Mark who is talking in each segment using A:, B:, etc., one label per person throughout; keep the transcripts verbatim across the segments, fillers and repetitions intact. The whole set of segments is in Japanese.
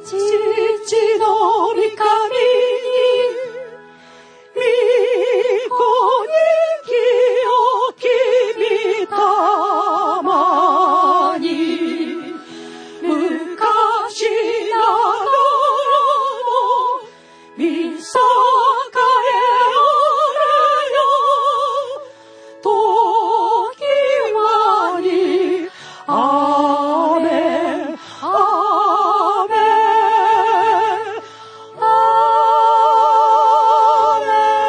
A: 父の御神に御子に清き御霊に昔ながらの御栄えあれよ時はにアーメンアーメンアー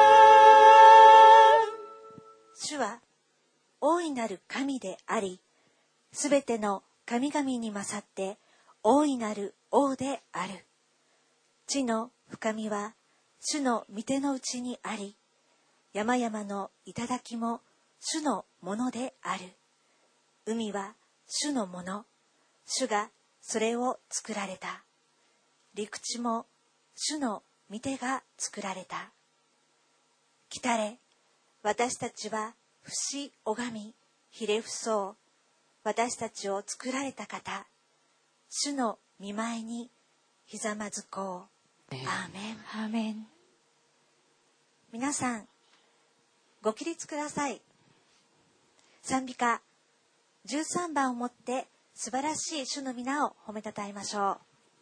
A: メン。
B: 主は大いなる神であり、すべての神々に勝って大いなる王である。地の深みは主の御手の内にあり、山々の頂も主のものである。海は主のもの、主がそれを作られた。陸地も主の御手が作られた。来たれ、私たちは節拝み、ひれ伏そう。私たちを作られた方、主の御前にひざまずこう。アーメン。
A: アーメン。
B: 皆さん、ご起立ください。賛美歌じゅうさんばんをもって素晴らしい主の皆を褒めたたえましょう。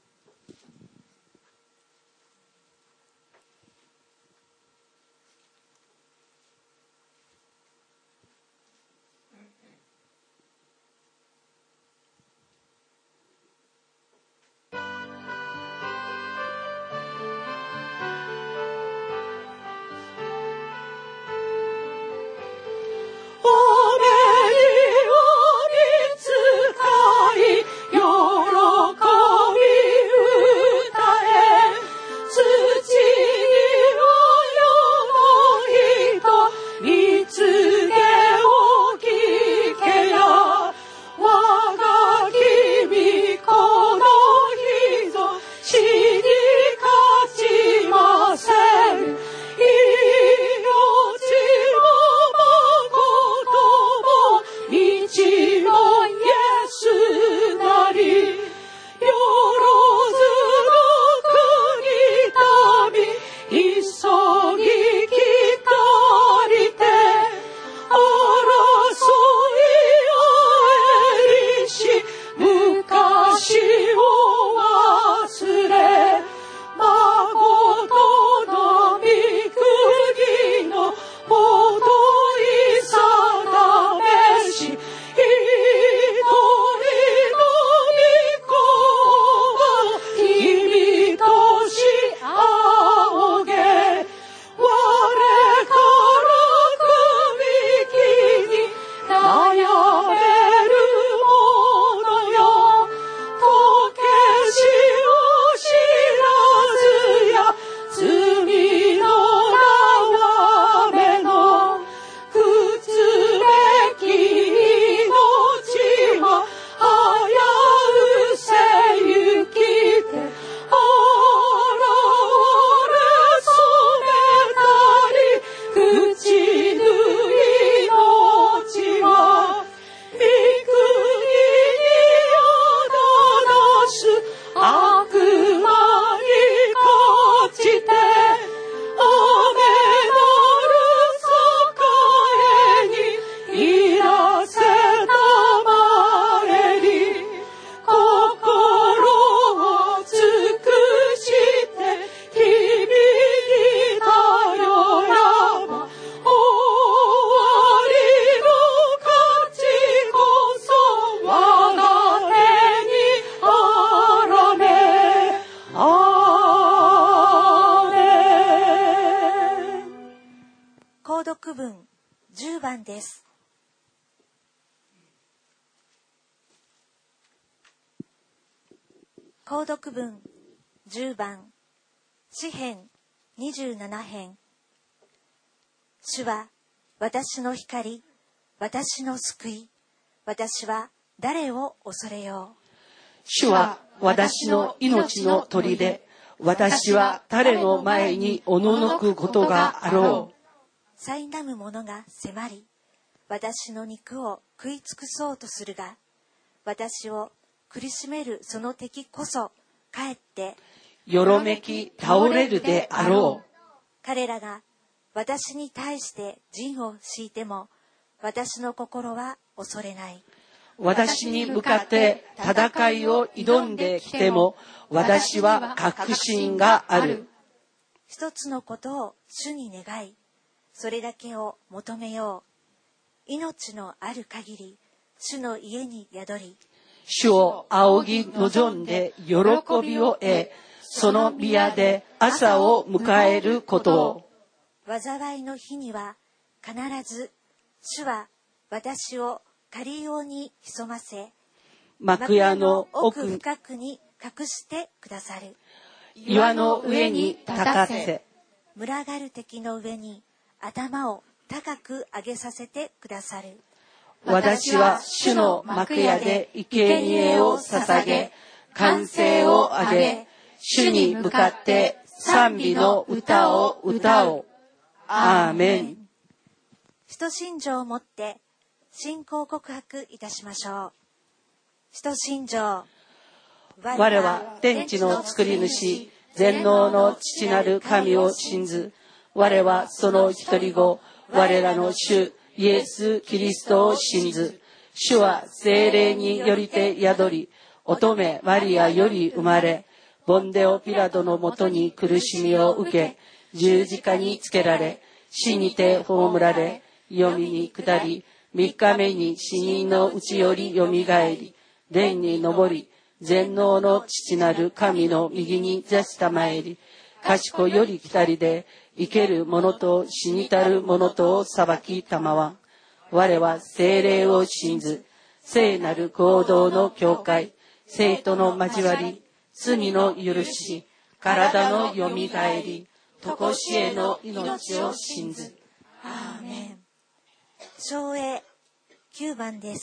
B: じゅうばんです。購読文じゅうばん、詩編にじゅうなな編。主は私の光、私の救い、私は誰を恐れよう。
C: 主は私の命の砦、私は誰の前におののくことがあろう。
B: 苛む者が迫り、私の肉を食い尽くそうとするが、私を苦しめるその敵こそかえって
C: よろめき倒れるであろう。
B: 彼らが私に対して陣を敷いても、私の心は恐れない。
C: 私に向かって戦いを挑んできても、私は確信がある。
B: 一つのことを主に願い、それだけを求めよう。命のある限り、主の家に宿り、
C: 主を仰ぎ望んで喜びを得、その宮で朝を迎えることを。
B: 災いの日には必ず主は私を仮用に潜ませ、
C: 幕屋の奥
B: 奥深くに隠してくださる。
C: 岩の上に立たせ、
B: 群がる敵の上に頭を高く上げさせてくださる。
C: 私は主の幕屋で生贄を捧げ、歓声を上げ、主に向かって賛美の歌を歌おう。アーメン。
B: 使徒信条をもって信仰告白いたしましょう。使徒信条。
C: 我は天地の作り主、全能の父なる神を信ず。我はその一人子、我らの主イエス・キリストを信ず。主は聖霊によりて宿り、乙女マリアより生まれ、ボンデオピラトのもとに苦しみを受け、十字架につけられ、死にて葬られ、黄泉に下り、三日目に死人のうちよりよみがえり、天に昇り、全能の父なる神の右に座したまえり、賢より来たりで、生ける者と死にたる者とを裁きたまわん。我は聖霊を信ず、聖なる合同の教会、聖徒の交わり、罪の許し、体のよみがえり、とこしえの命を信ず。
B: アーメン。唱詠きゅうばんです。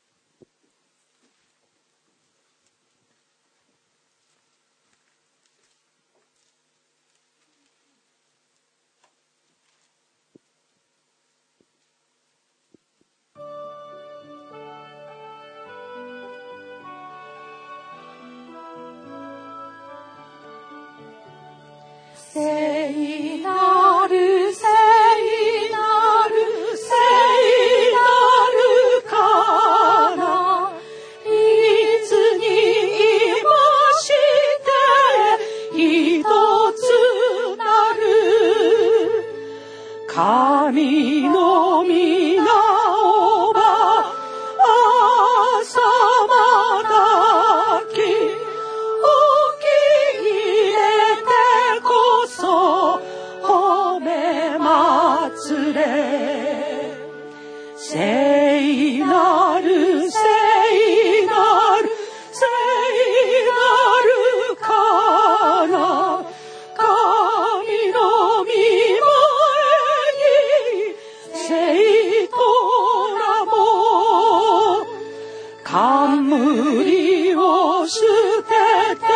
A: 聖なる聖なる聖なるからいつにいまして一つなる神の皆をば朝まだき褒め祭れ聖なる聖なる聖なるから神の御前に生徒らも冠を捨てて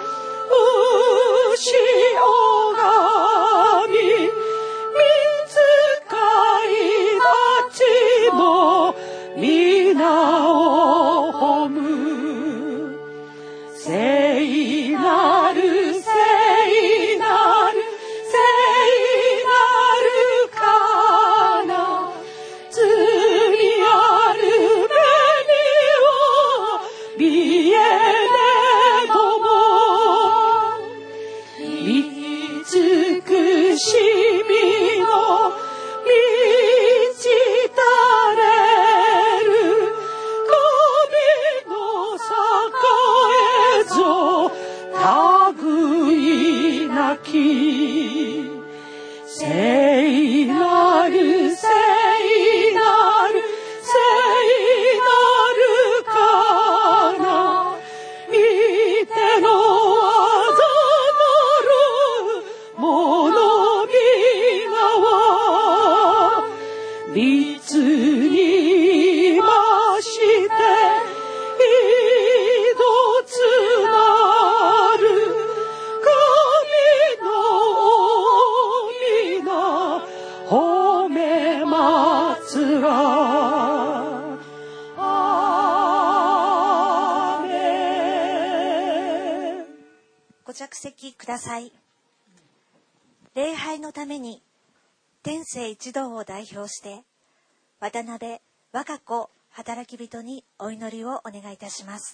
A: 牛をがみ御使いたちも皆を褒む聖なる聖なる聖なるから罪ある目にを見えね
B: 席ください。礼拝のために天聖一同を代表して渡辺和歌子働き人にお祈りをお願いいたします。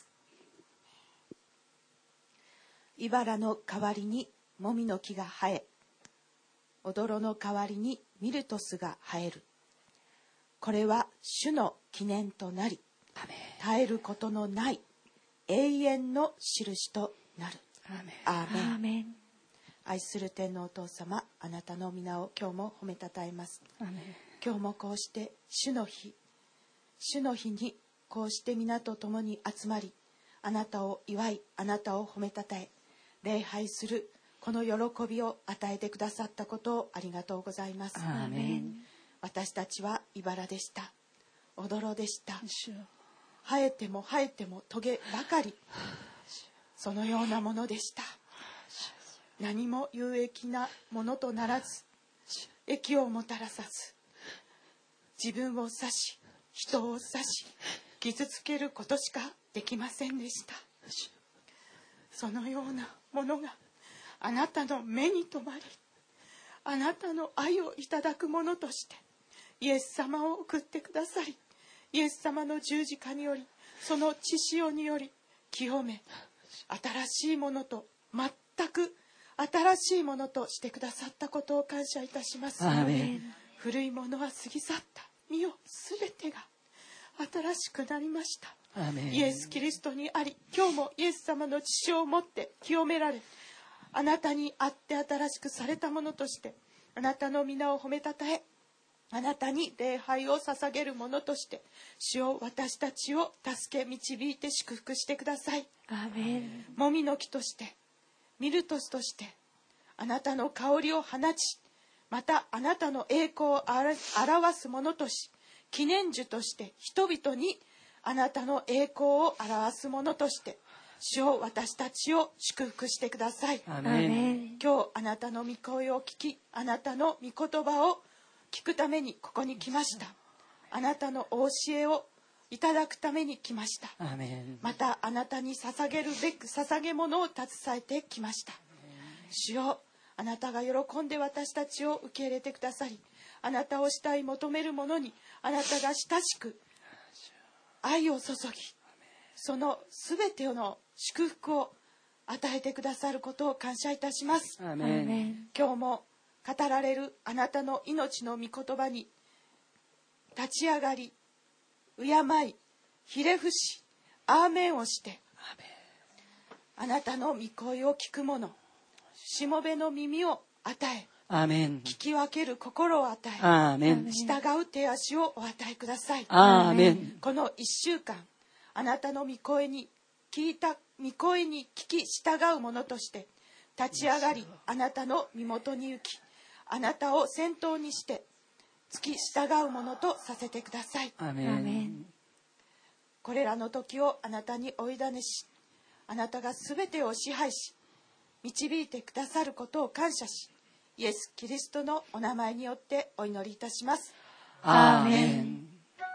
D: 茨の代わりにもみの木が生え、踊ろの代わりにミルトスが生える。これは主の記念となり、絶えることのない永遠の印となる。アーメン。アーメン。愛する天のお父様、あなたの皆を今日も褒めたたえます。今日もこうして主の日、主の日にこうして皆と共に集まり、あなたを祝い、あなたを褒めたたえ、礼拝するこの喜びを与えてくださったことをありがとうございます。
C: アーメン。
D: 私たちは茨でした。踊ろでした。生えても生えてもトゲばかり、そのようなものでした。何も有益なものとならず、益をもたらさず、自分を指し、人を指し、傷つけることしかできませんでした。そのようなものがあなたの目に留まり、あなたの愛をいただくものとしてイエス様を送ってくださり、イエス様の十字架により、その血潮により清め、新しいものと、全く新しいものとしてくださったことを感謝いたします。
C: アーメン。
D: 古いものは過ぎ去った。見よ、すべてが新しくなりました。
C: アーメン。
D: イエス・キリストにあり、今日もイエス様の血潮をもって清められ、あなたにあって新しくされたものとして、あなたの皆を褒めたたえ、あなたに礼拝を捧げるものとして、主よ、私たちを助け導いて祝福してください。
B: アーメン。
D: もみの木としてミルトスとしてあなたの香りを放ち、またあなたの栄光を表すものとし、記念樹として人々にあなたの栄光を表すものとして、主を私たちを祝福してください。
C: アーメン。
D: 今日あなたの御声を聞き、あなたの御言葉を聞くためにここに来ました。あなたのお教えをいただくために来ました。
C: アーメン。
D: またあなたに捧げるべく捧げ物を携えてきました。主よ、あなたが喜んで私たちを受け入れてくださり、あなたを慕い求める者にあなたが親しく愛を注ぎ、そのすべての祝福を与えてくださることを感謝いたします。
C: アーメン。
D: 今日も語られるあなたの命の御言葉に立ち上がり、敬い、ひれ伏し、アーメンをして、あなたの御声を聞く者、しもべの耳を与え、
C: アーメン。
D: 聞き分ける心を与え、
C: アーメン。
D: 従う手足をお与えください。
C: アーメン。
D: この一週間、あなたの御声に聞いた御声に聞き従う者として立ち上がり、あなたの身元に行き、あなたを先頭にして付き従う者とさせてください。
C: アーメン。
D: これらの時をあなたにお委ねし、あなたがすべてを支配し導いてくださることを感謝し、イエス・キリストのお名前によってお祈りいたします。
C: アーメン。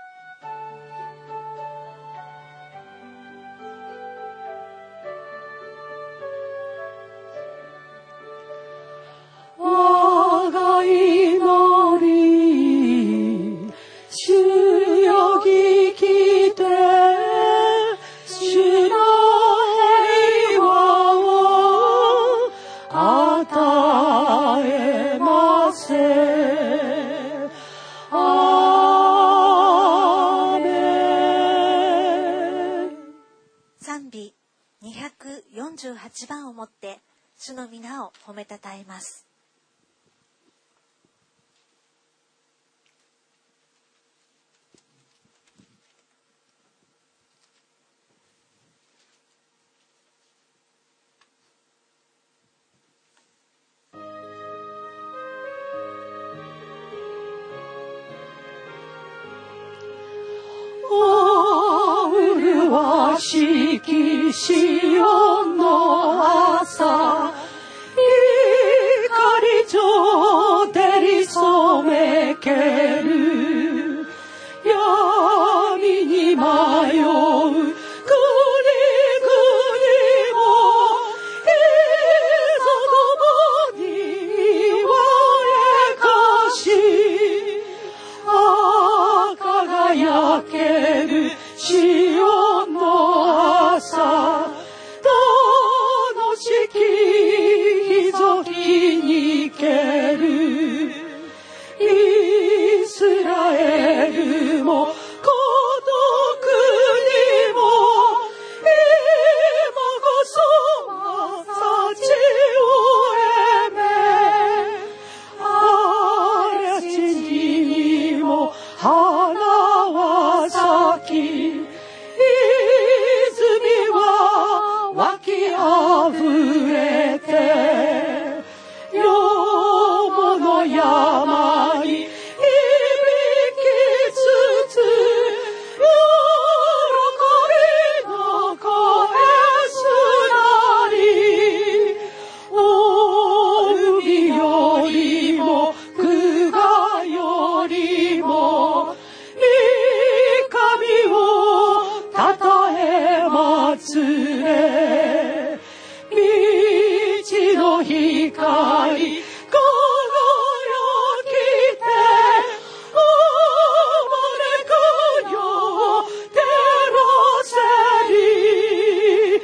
A: 我が祈り、主よ聞きて、主の平和を与えませ。アーメン。
B: 賛美にひゃくよんじゅうはちばんをもって主の皆を褒めたたえます。
A: 麗しきシオンの朝、光上照り染めける、闇に迷う国々も祈るシオンの朝、楽しきひぞきにけるイスラエルも孤独にも今こそま幸を得め、あれ地にも花は咲き、泉は湧きあふれて、よもの山に響きつつ、喜びの声すなり、お海よりも久我よりも神をたたえ祭れ、道の光輝きてお招くよ照らせり。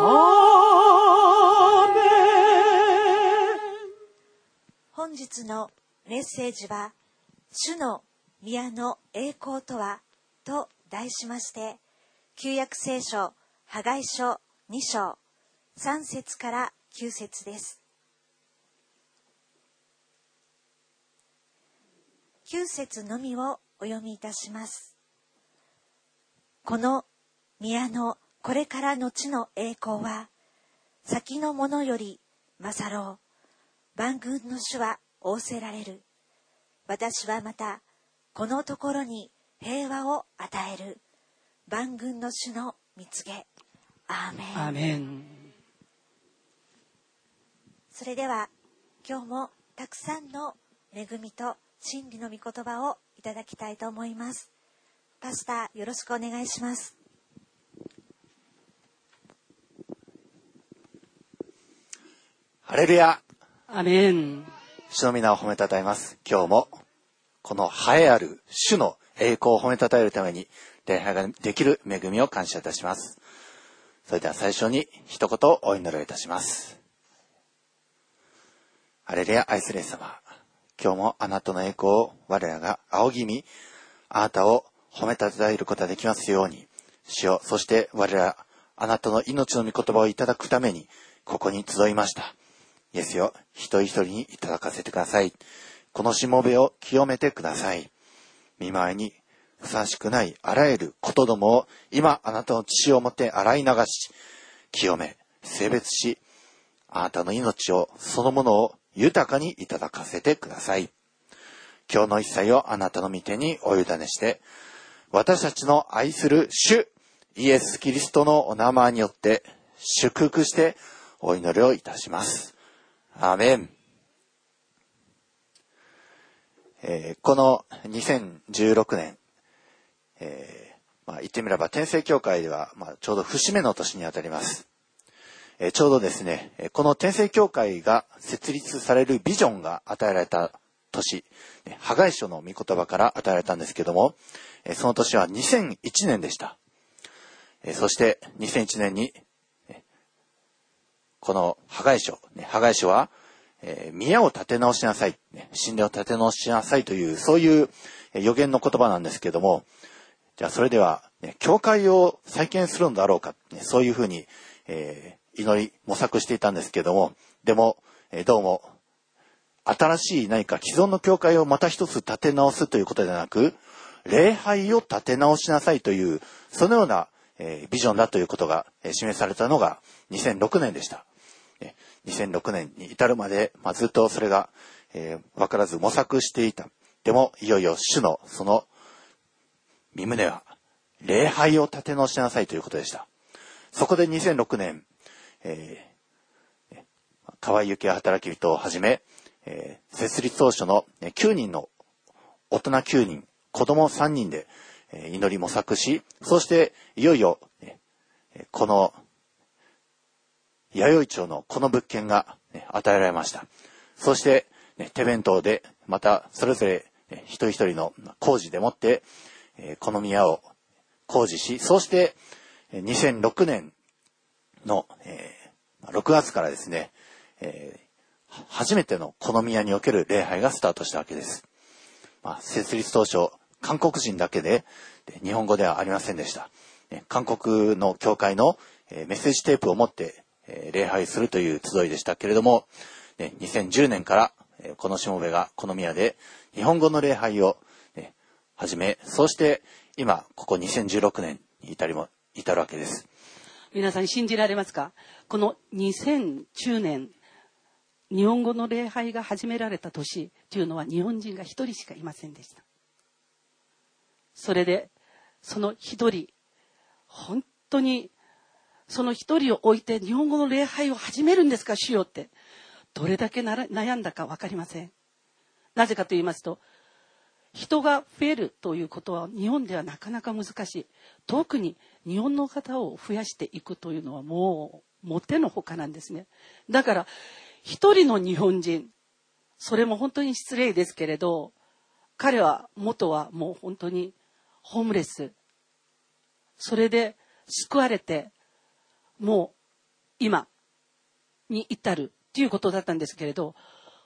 A: アーメン。
B: 本日のメッセージは、主の宮の栄光とはと題しまして、旧約聖書ハガイ書に章さん節からきゅう節です。きゅう節のみをお読みいたします。この宮のこれからの地の栄光は、先のものより勝ろう。万軍の主は仰せられる。私はまたこのところに平和を与える。万軍の主の蜜げ。アーメン。
C: アーメン。
B: それでは今日もたくさんの恵みと真理の御言葉をいただきたいと思います。パスタよろしくお願いします。
E: ハレルヤ。
C: アーメン。
E: 主の皆を褒めたたえます。今日もこの栄えある主の栄光を褒めたたえるために礼拝ができる恵みを感謝いたします。それでは最初に一言お祈りをいたします。ハレルヤ。愛するイエス様、今日もあなたの栄光を我らが仰ぎ見、あなたを褒めたたえることができますように、主よ、そして我らあなたの命の御言葉をいただくためにここに集いました。イエスよ、一人一人にいただかせてください。このしもべを清めてください。見舞いにふさわしくないあらゆることどもを今あなたの血をもって洗い流し、清め、性別し、あなたの命をそのものを豊かにいただかせてください。今日の一切をあなたの御手にお委ねして、私たちの愛する主イエス・キリストのお名前によって祝福してお祈りをいたします。アーメン。えー、このにせんじゅうろくねん、えーまあ、言ってみれば天聖教会では、まあ、ちょうど節目の年にあたります。えー、ちょうどですね、この天聖教会が設立されるビジョンが与えられた年、ハガイ書の御言葉から与えられたんですけども、えー、その年はにせんいちねんでした。えー、そしてにせんいちねんにこのハガイ書、ハガイ書は、えー、宮を建て直しなさい、神殿を建て直しなさいという、そういう予言の言葉なんですけども、じゃあそれでは、ね、教会を再建するのだろうか、ね、そういうふうに、えー、祈り模索していたんですけども、でも、えー、どうも新しい何か既存の教会をまた一つ建て直すということではなく、礼拝を建て直しなさいという、そのような、えー、ビジョンだということが、えー、示されたのがにせんろくねんでした。にせんろくねんに至るまで、まあ、ずっとそれが、えー、分からず模索していた。でもいよいよ主のその御胸は礼拝を立て直しなさいということでした。そこでにせんろくねん、えー、河合幸也働き人をはじめ、えー、設立当初のきゅうにんの大人きゅうにん、子供さんにんで、えー、祈り模索し、そしていよいよ、えー、この弥生町のこの物件が、ね、与えられました。そして、ね、手弁当でまたそれぞれ、ね、一人一人の工事でもって、えー、この宮を工事し、そうしてにせんろくねんの、えー、ろくがつからですね、えー、初めてのこの宮における礼拝がスタートしたわけです。まあ、設立当初、韓国人だけで、で日本語ではありませんでした。ね、韓国の教会の、えー、メッセージテープを持って、えー、礼拝するという集いでしたけれども、ね、にせんじゅうねんから、えー、このしもべがこの宮で日本語の礼拝を、ね、始め、そうして今ここにせんじゅうろくねんに至りも至るわけです。
C: 皆さん信じられますか？このにせんじゅうねん、日本語の礼拝が始められた年というのは日本人が一人しかいませんでした。それでその一人、本当にその一人を置いて日本語の礼拝を始めるんですか、主よって、どれだけなら悩んだか分かりません。なぜかと言いますと、人が増えるということは日本ではなかなか難しい。特に日本の方を増やしていくというのはもうもってのほかなんですね。だから一人の日本人、それも本当に失礼ですけれど、彼は元はもう本当にホームレス、それで救われてもう今に至るということだったんですけれど、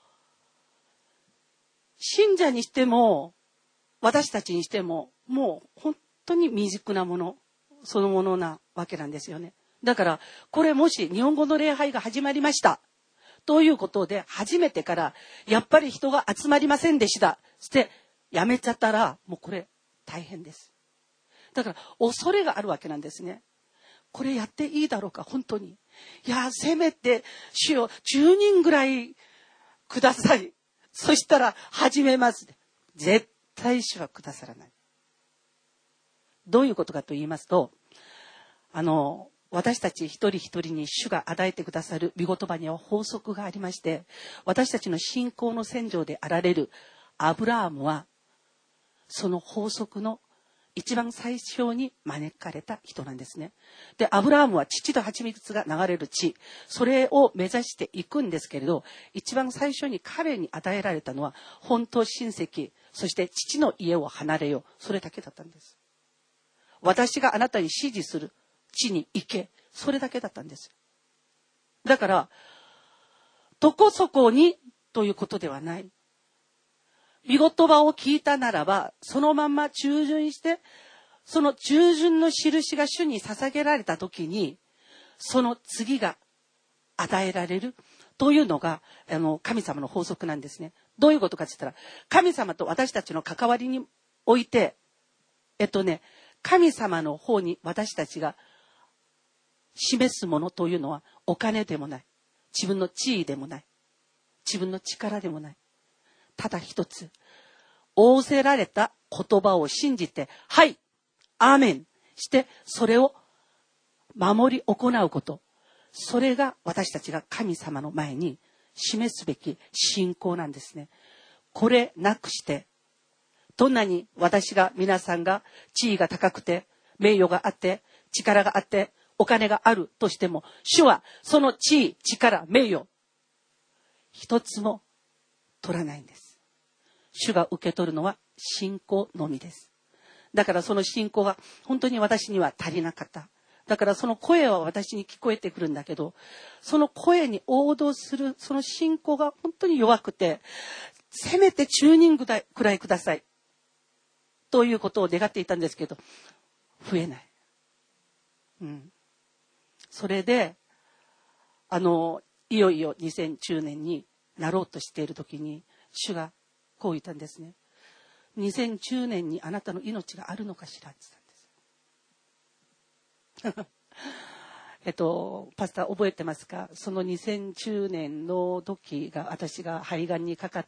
C: 信者にしても私たちにしてももう本当に未熟なものそのものなわけなんですよね。だからこれもし日本語の礼拝が始まりましたということで初めてからやっぱり人が集まりませんでした、そしてやめちゃったらもうこれ大変です。だから恐れがあるわけなんですね。これやっていいだろうか、本当に。いやせめて主よじゅうにんぐらいください、そしたら始めます。絶対主はくださらない。どういうことかと言いますと、あの私たち一人一人に主が与えてくださる御言葉には法則がありまして、私たちの信仰の先祖であられるアブラハムはその法則の一番最初に招かれた人なんですね。で、アブラハムは乳と蜂蜜が流れる地、それを目指していくんですけれど、一番最初に彼に与えられたのは本当親戚、そして父の家を離れよ、それだけだったんです。私があなたに指示する地に行け、それだけだったんです。だからどこそこにということではない。御言葉を聞いたならばそのまま従順して、その従順の印が主に捧げられた時にその次が与えられるというのがあの神様の法則なんですね。どういうことかと言ったら、神様と私たちの関わりにおいてえっとね神様の方に私たちが示すものというのはお金でもない、自分の地位でもない、自分の力でもない。ただ一つ、仰せられた言葉を信じて、はい、アーメンしてそれを守り行うこと、それが私たちが神様の前に示すべき信仰なんですね。これなくしてどんなに私が皆さんが地位が高くて名誉があって力があってお金があるとしても、主はその地位、力、名誉一つも取らないんです。主が受け取るのは信仰のみです。だからその信仰が本当に私には足りなかった。だからその声は私に聞こえてくるんだけど、その声に応答するその信仰が本当に弱くて、せめてチューニングくらいくださいということを願っていたんですけど、増えない。うん。それであのいよいよにせんじゅうねんになろうとしている時に主がこう言ったんですね。にせんじゅうねんにあなたの命があるのかしらって言ったんですえっとパスタ覚えてますか？そのにせんじゅうねんの時が私が肺がんにかかって、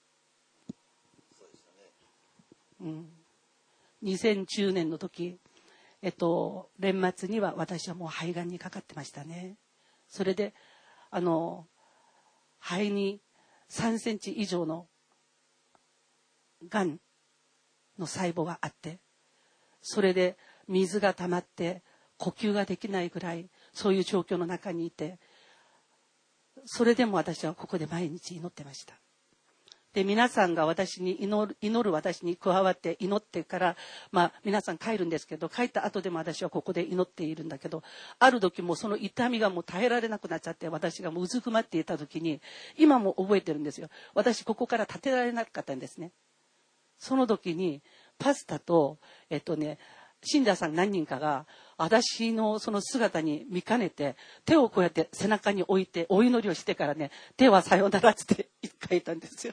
C: うん、にせんじゅうねんの時、えっと年末には私はもう肺がんにかかってましたね。それであの肺にさんセンチ以上のがんの細胞があって、それで水が溜まって呼吸ができないぐらいそういう状況の中にいて、それでも私はここで毎日祈ってました。 で、皆さんが私に祈る、祈る私に加わって祈ってから、まあ皆さん帰るんですけど、帰った後でも私はここで祈っているんだけど、ある時もうその痛みがもう耐えられなくなっちゃって、私がもううずくまっていた時に、今も覚えてるんですよ。私ここから立てられなかったんですね。その時に、パスタと、えっとね、信者さん何人かが、私のその姿に見かねて、手をこうやって背中に置いて、お祈りをしてからね、手はさようならって書いたんですよ。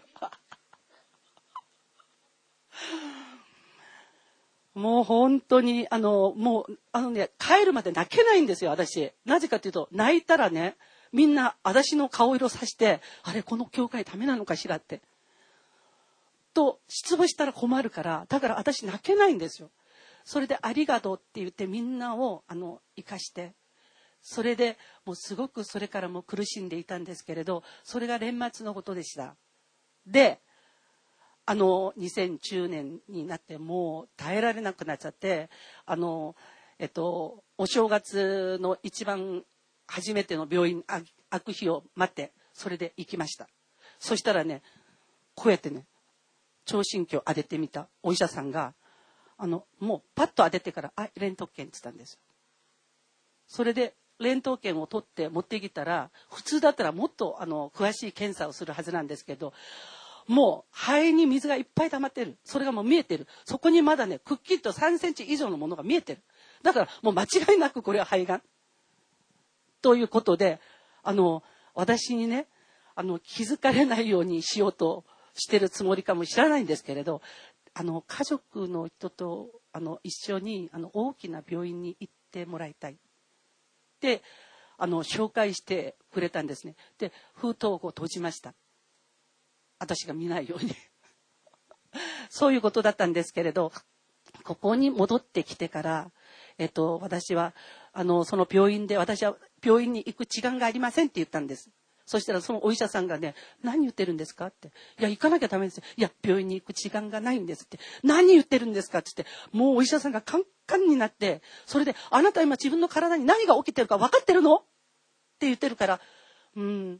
C: もう本当に、あの、もう、あのね、帰るまで泣けないんですよ、私。なぜかというと、泣いたらね、みんな私の顔色さして、あれ、この教会ダメなのかしらって。と、失望したら困るから、だから私泣けないんですよ。それでありがとうって言ってみんなをあの生かして、それでもうすごくそれからも苦しんでいたんですけれど、それが年末のことでした。で、あのにせんじゅうねんになってもう耐えられなくなっちゃって、あのえっとお正月の一番初めての病院あ開く日を待って、それで行きました。そしたらね、こうやってね、聴診器を当ててみたお医者さんが、あの、もうパッと当ててから、あ、レントゲンって言ったんですよ。それで、レントゲンを取って持ってきたら、普通だったらもっと、あの、詳しい検査をするはずなんですけど、もう肺に水がいっぱい溜まってる。それがもう見えてる。そこにまだね、くっきりとさんセンチ以上のものが見えてる。だからもう間違いなくこれは肺がん。ということで、あの、私にね、あの、気づかれないようにしようとしてるつもりかもしれないんですけれど、あの家族の人とあの一緒にあの大きな病院に行ってもらいたいで、あの紹介してくれたんですね。で、封筒を閉じました。私が見ないようにそういうことだったんですけれど、ここに戻ってきてから、えっと、私はあのその病院で、私は病院に行く時間がありませんって言ったんです。そしたらそのお医者さんがね、何言ってるんですかって。いや、行かなきゃダメですよ。いや、病院に行く時間がないんですって。何言ってるんですかって言って、もうお医者さんがカンカンになって、それで、あなた今自分の体に何が起きてるか分かってるのって言ってるから、うーん、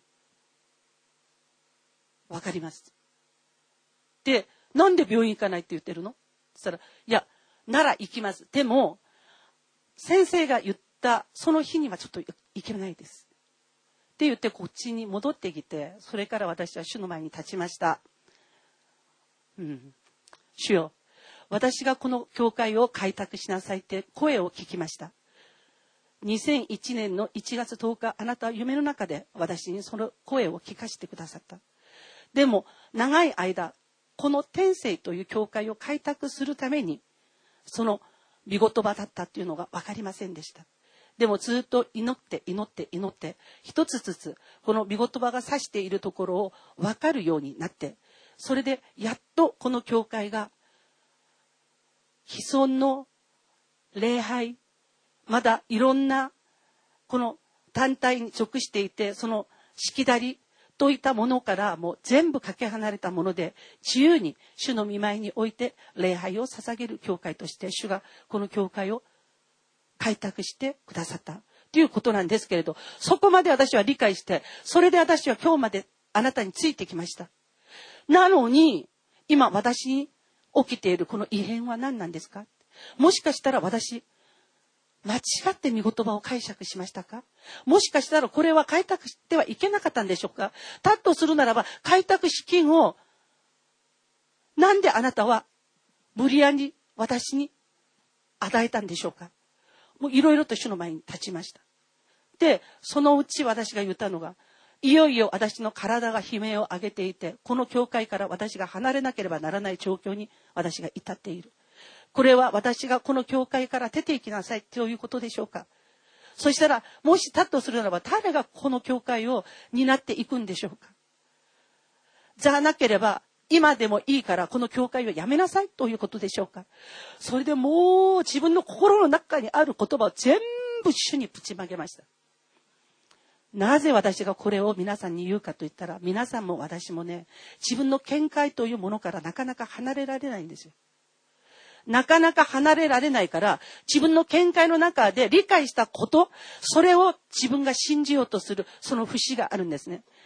C: 分かります。で、なんで病院行かないって言ってるのって言ったら、いや、なら行きます。でも、先生が言ったその日にはちょっと行けないです。って言ってこっちに戻ってきて、それから私は主の前に立ちました。うん、主よ、私がこの教会を開拓しなさいって声を聞きました。にせんいちねんのいちがつとおか、あなたは夢の中で私にその声を聞かせてくださった。でも長い間、この天聖という教会を開拓するために、その御言葉だったっていうのが分かりませんでした。でもずっと祈って祈って祈って一つずつこの御言葉が指しているところを分かるようになって、それでやっとこの教会が既存の礼拝、まだいろんなこの団体に属していて、そのしきたりといったものからもう全部かけ離れたもので、自由に主の御前において礼拝を捧げる教会として、主がこの教会を開拓してくださったということなんですけれど、そこまで私は理解して、それで私は今日まであなたについてきました。なのに今私に起きているこの異変は何なんですか。もしかしたら私間違って御言葉を解釈しましたか。もしかしたらこれは開拓してはいけなかったんでしょうか。だとするならば、開拓資金をなんであなたは無理やり私に与えたんでしょうか。もういろいろと主の前に立ちました。で、そのうち私が言ったのが、いよいよ私の体が悲鳴を上げていて、この教会から私が離れなければならない状況に私が至っている。これは私がこの教会から出て行きなさいということでしょうか。そしたら、もしだとするならば、誰がこの教会を担っていくんでしょうか。じゃなければ、今でもいいからこの教会をやめなさいということでしょうか。それでもう自分の心の中にある言葉を全部主にぶちまけました。なぜ私がこれを皆さんに言うかと言ったら、皆さんも私もね、自分の見解というものからなかなか離れられないんですよ。なかなか離れられないから、自分の見解の中で理解したこと、それを自分が信じようとする、その節があるんですね。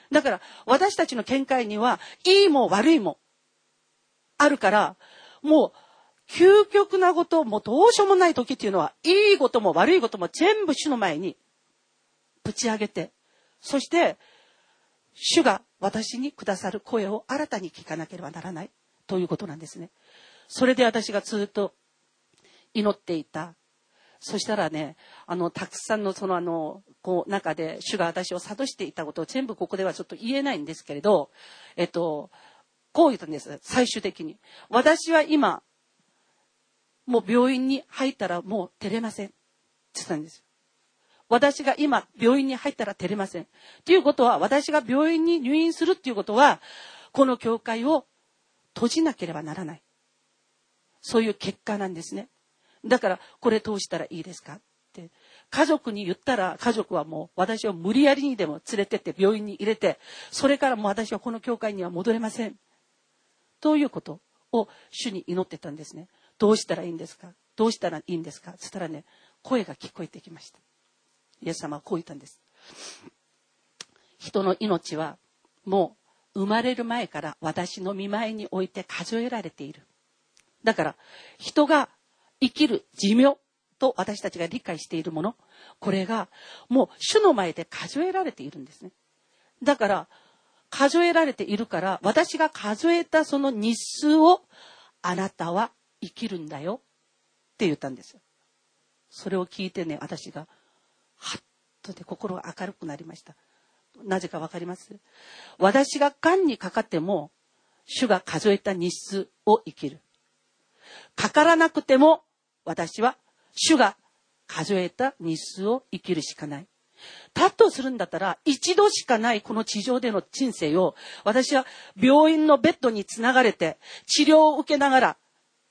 C: だから私たちの見解にはいいも悪いもあるから、もう究極なこと、もうどうしようもない時っていうのは、いいことも悪いことも全部主の前にぶち上げて、そして主が私にくださる声を新たに聞かなければならないということなんですね。それで私がずっと祈っていた。そしたらね、あのたくさんのそのあのこう中で主が私を諭していたことを全部ここではちょっと言えないんですけれど、えっとこう言ったんです。最終的に、私は今もう病院に入ったらもう照れませんって言ったんです。私が今病院に入ったら照れませんということは、私が病院に入院するっていうことは、この教会を閉じなければならない、そういう結果なんですね。だからこれどうしたらいいですかって家族に言ったら、家族はもう私を無理やりにでも連れてって病院に入れて、それからもう私はこの教会には戻れませんということを主に祈ってたんですね。どうしたらいいんですか、どうしたらいいんですか。そしたらね、声が聞こえてきました。イエス様はこう言ったんです。人の命はもう生まれる前から私の御前に置いて数えられている。だから人が生きる寿命と私たちが理解しているもの、これがもう主の前で数えられているんですね。だから数えられているから、私が数えたその日数をあなたは生きるんだよって言ったんですよ。それを聞いてね、私がはっとで心が明るくなりました。なぜかわかります？私が癌にかかっても主が数えた日数を生きる。かからなくても私は主が数えた日数を生きるしかない。だとするんだったら、一度しかないこの地上での人生を、私は病院のベッドにつながれて治療を受けながら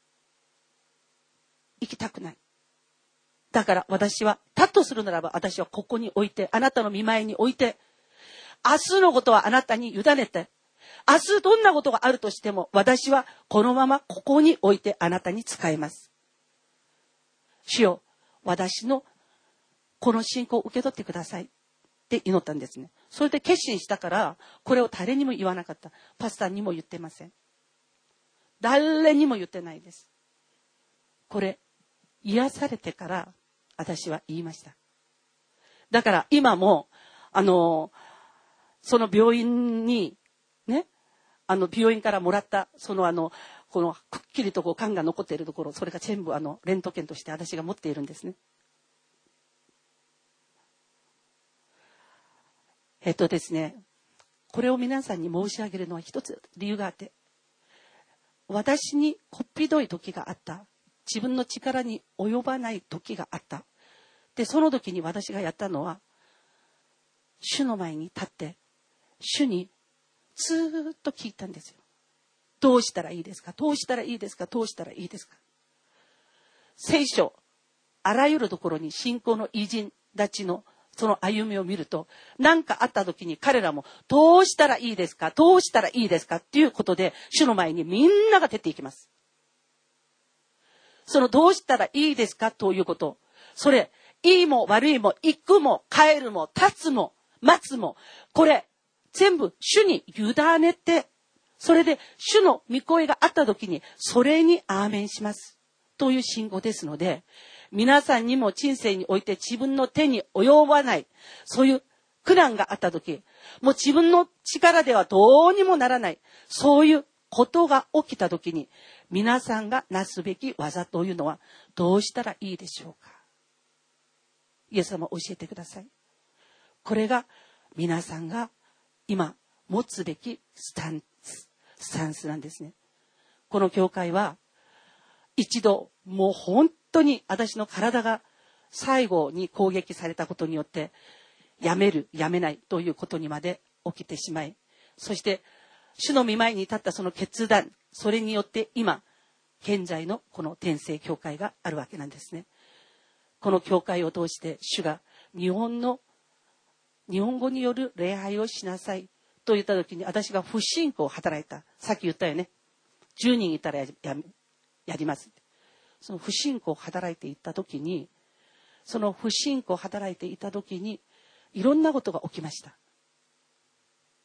C: 生きたくない。だから私は、だとするならば私はここに置いて、あなたの御前に置いて、明日のことはあなたに委ねて、明日どんなことがあるとしても私はこのままここに置いてあなたに仕えます。主よ、私のこの信仰を受け取ってくださいって祈ったんですね。それで決心したから、これを誰にも言わなかった。パスタにも言ってません。誰にも言ってないです。これ癒されてから私は言いました。だから今もあのその病院にね、あの病院からもらったそのあのこのくっきりとこう管が残っているところ、それが全部あのレントゲンとして私が持っているんですね。えっとですね、これを皆さんに申し上げるのは一つ理由があって、私にこっぴどい時があった。自分の力に及ばない時があった。で、その時に私がやったのは、主の前に立って、主にずーっと聞いたんですよ。どうしたらいいですか？どうしたらいいですか？どうしたらいいですか？聖書、あらゆるところに信仰の偉人たちのその歩みを見ると、何かあった時に彼らもどうしたらいいですか？どうしたらいいですか？っていうことで、主の前にみんなが出ていきます。そのどうしたらいいですかということ、それ、いいも悪いも行くも帰るも立つも待つも、これ全部主に委ねて、それで主の御声があった時にそれにアーメンしますという信号ですので、皆さんにも人生において自分の手に及ばない、そういう苦難があった時、もう自分の力ではどうにもならない、そういうことが起きた時に、皆さんがなすべき技というのはどうしたらいいでしょうか。イエス様教えてください。これが皆さんが今持つべきスタンス、スタンスなんですね。この教会は一度もう本当に私の体が最後に攻撃されたことによって、やめるやめないということにまで起きてしまい、そして主の御前に立ったその決断、それによって今現在のこの天聖教会があるわけなんですね。この教会を通して主が日本の日本語による礼拝をしなさいと言った時に、私が不信仰を働いた。さっき言ったよね、じゅうにんいたら や, や, やります。その不信仰を働いていった時に、その不信仰を働いていた時にいろんなことが起きました。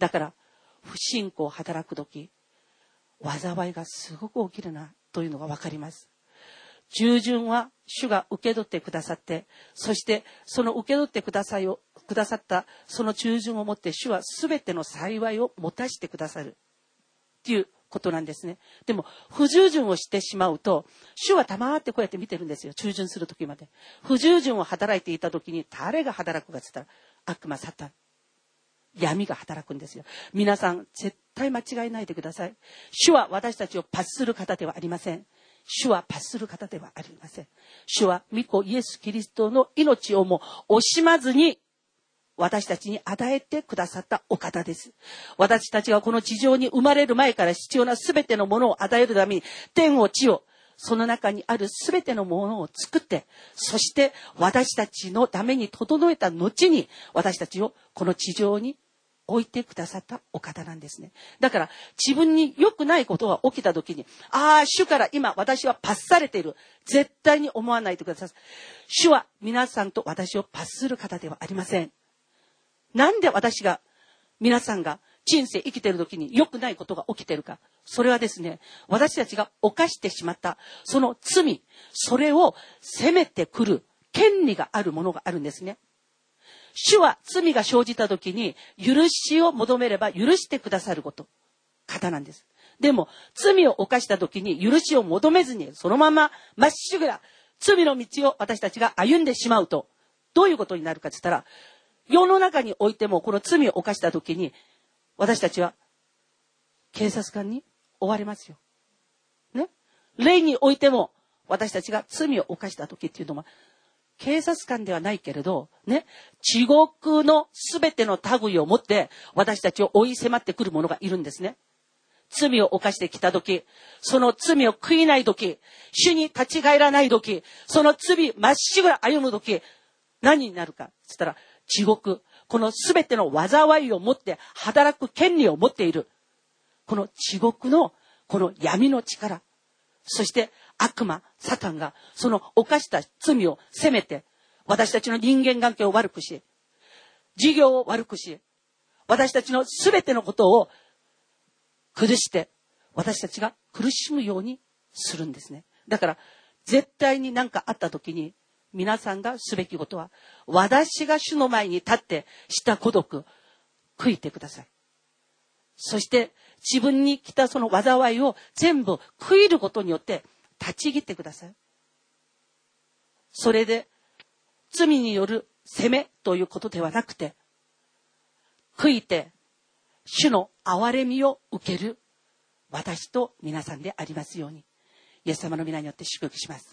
C: だから不信仰を働くとき、災いがすごく起きるなというのがわかります。従順は主が受け取ってくださって、そしてその受け取ってくださいをくださったその従順をもって主はすべての幸いを持たしてくださるっていうことなんですね。でも不従順をしてしまうと、主はたまってこうやって見てるんですよ。従順するときまで。不従順を働いていたときに誰が働くかって言ったら、悪魔サタン、闇が働くんですよ。皆さん絶対間違えないでください。主は私たちを罰する方ではありません。主は罰する方ではありません。主は御子イエス・キリストの命をも惜しまずに私たちに与えてくださったお方です。私たちがこの地上に生まれる前から必要なすべてのものを与えるために、天を地を、その中にあるすべてのものを作って、そして私たちのために整えた後に、私たちをこの地上に置いてくださったお方なんですね。だから自分に良くないことが起きた時に、ああ、主から今私は罰されている。絶対に思わないでください。主は皆さんと私を罰する方ではありません。なんで私が、皆さんが人生生きている時に良くないことが起きているか。それはですね、私たちが犯してしまったその罪、それを責めてくる権利があるものがあるんですね。主は罪が生じた時に許しを求めれば許してくださること方なんです。でも罪を犯した時に許しを求めずにそのまままっしぐら罪の道を私たちが歩んでしまうと、どういうことになるかって言ったら、世の中においてもこの罪を犯した時に私たちは警察官に追われますよ。ね。霊においても私たちが罪を犯した時っていうのは警察官ではないけれど、ね、地獄のすべての類を持って私たちを追い迫ってくる者がいるんですね。罪を犯してきた時、その罪を悔いない時、主に立ち返らない時、その罪まっしぐら歩む時、何になるかって言ったら、地獄、このすべての災いを持って働く権利を持っている、この地獄のこの闇の力、そして悪魔、サタンがその犯した罪を責めて、私たちの人間関係を悪くし、事業を悪くし、私たちのすべてのことを崩して、私たちが苦しむようにするんですね。だから絶対に何かあった時に、皆さんがすべきことは、私が主の前に立ってした孤独、悔いてください。そして自分に来たその災いを全部悔いることによって立ち切ってください。それで罪による責めということではなくて、悔いて主の憐れみを受ける私と皆さんでありますように、イエス様の皆によって祝福します。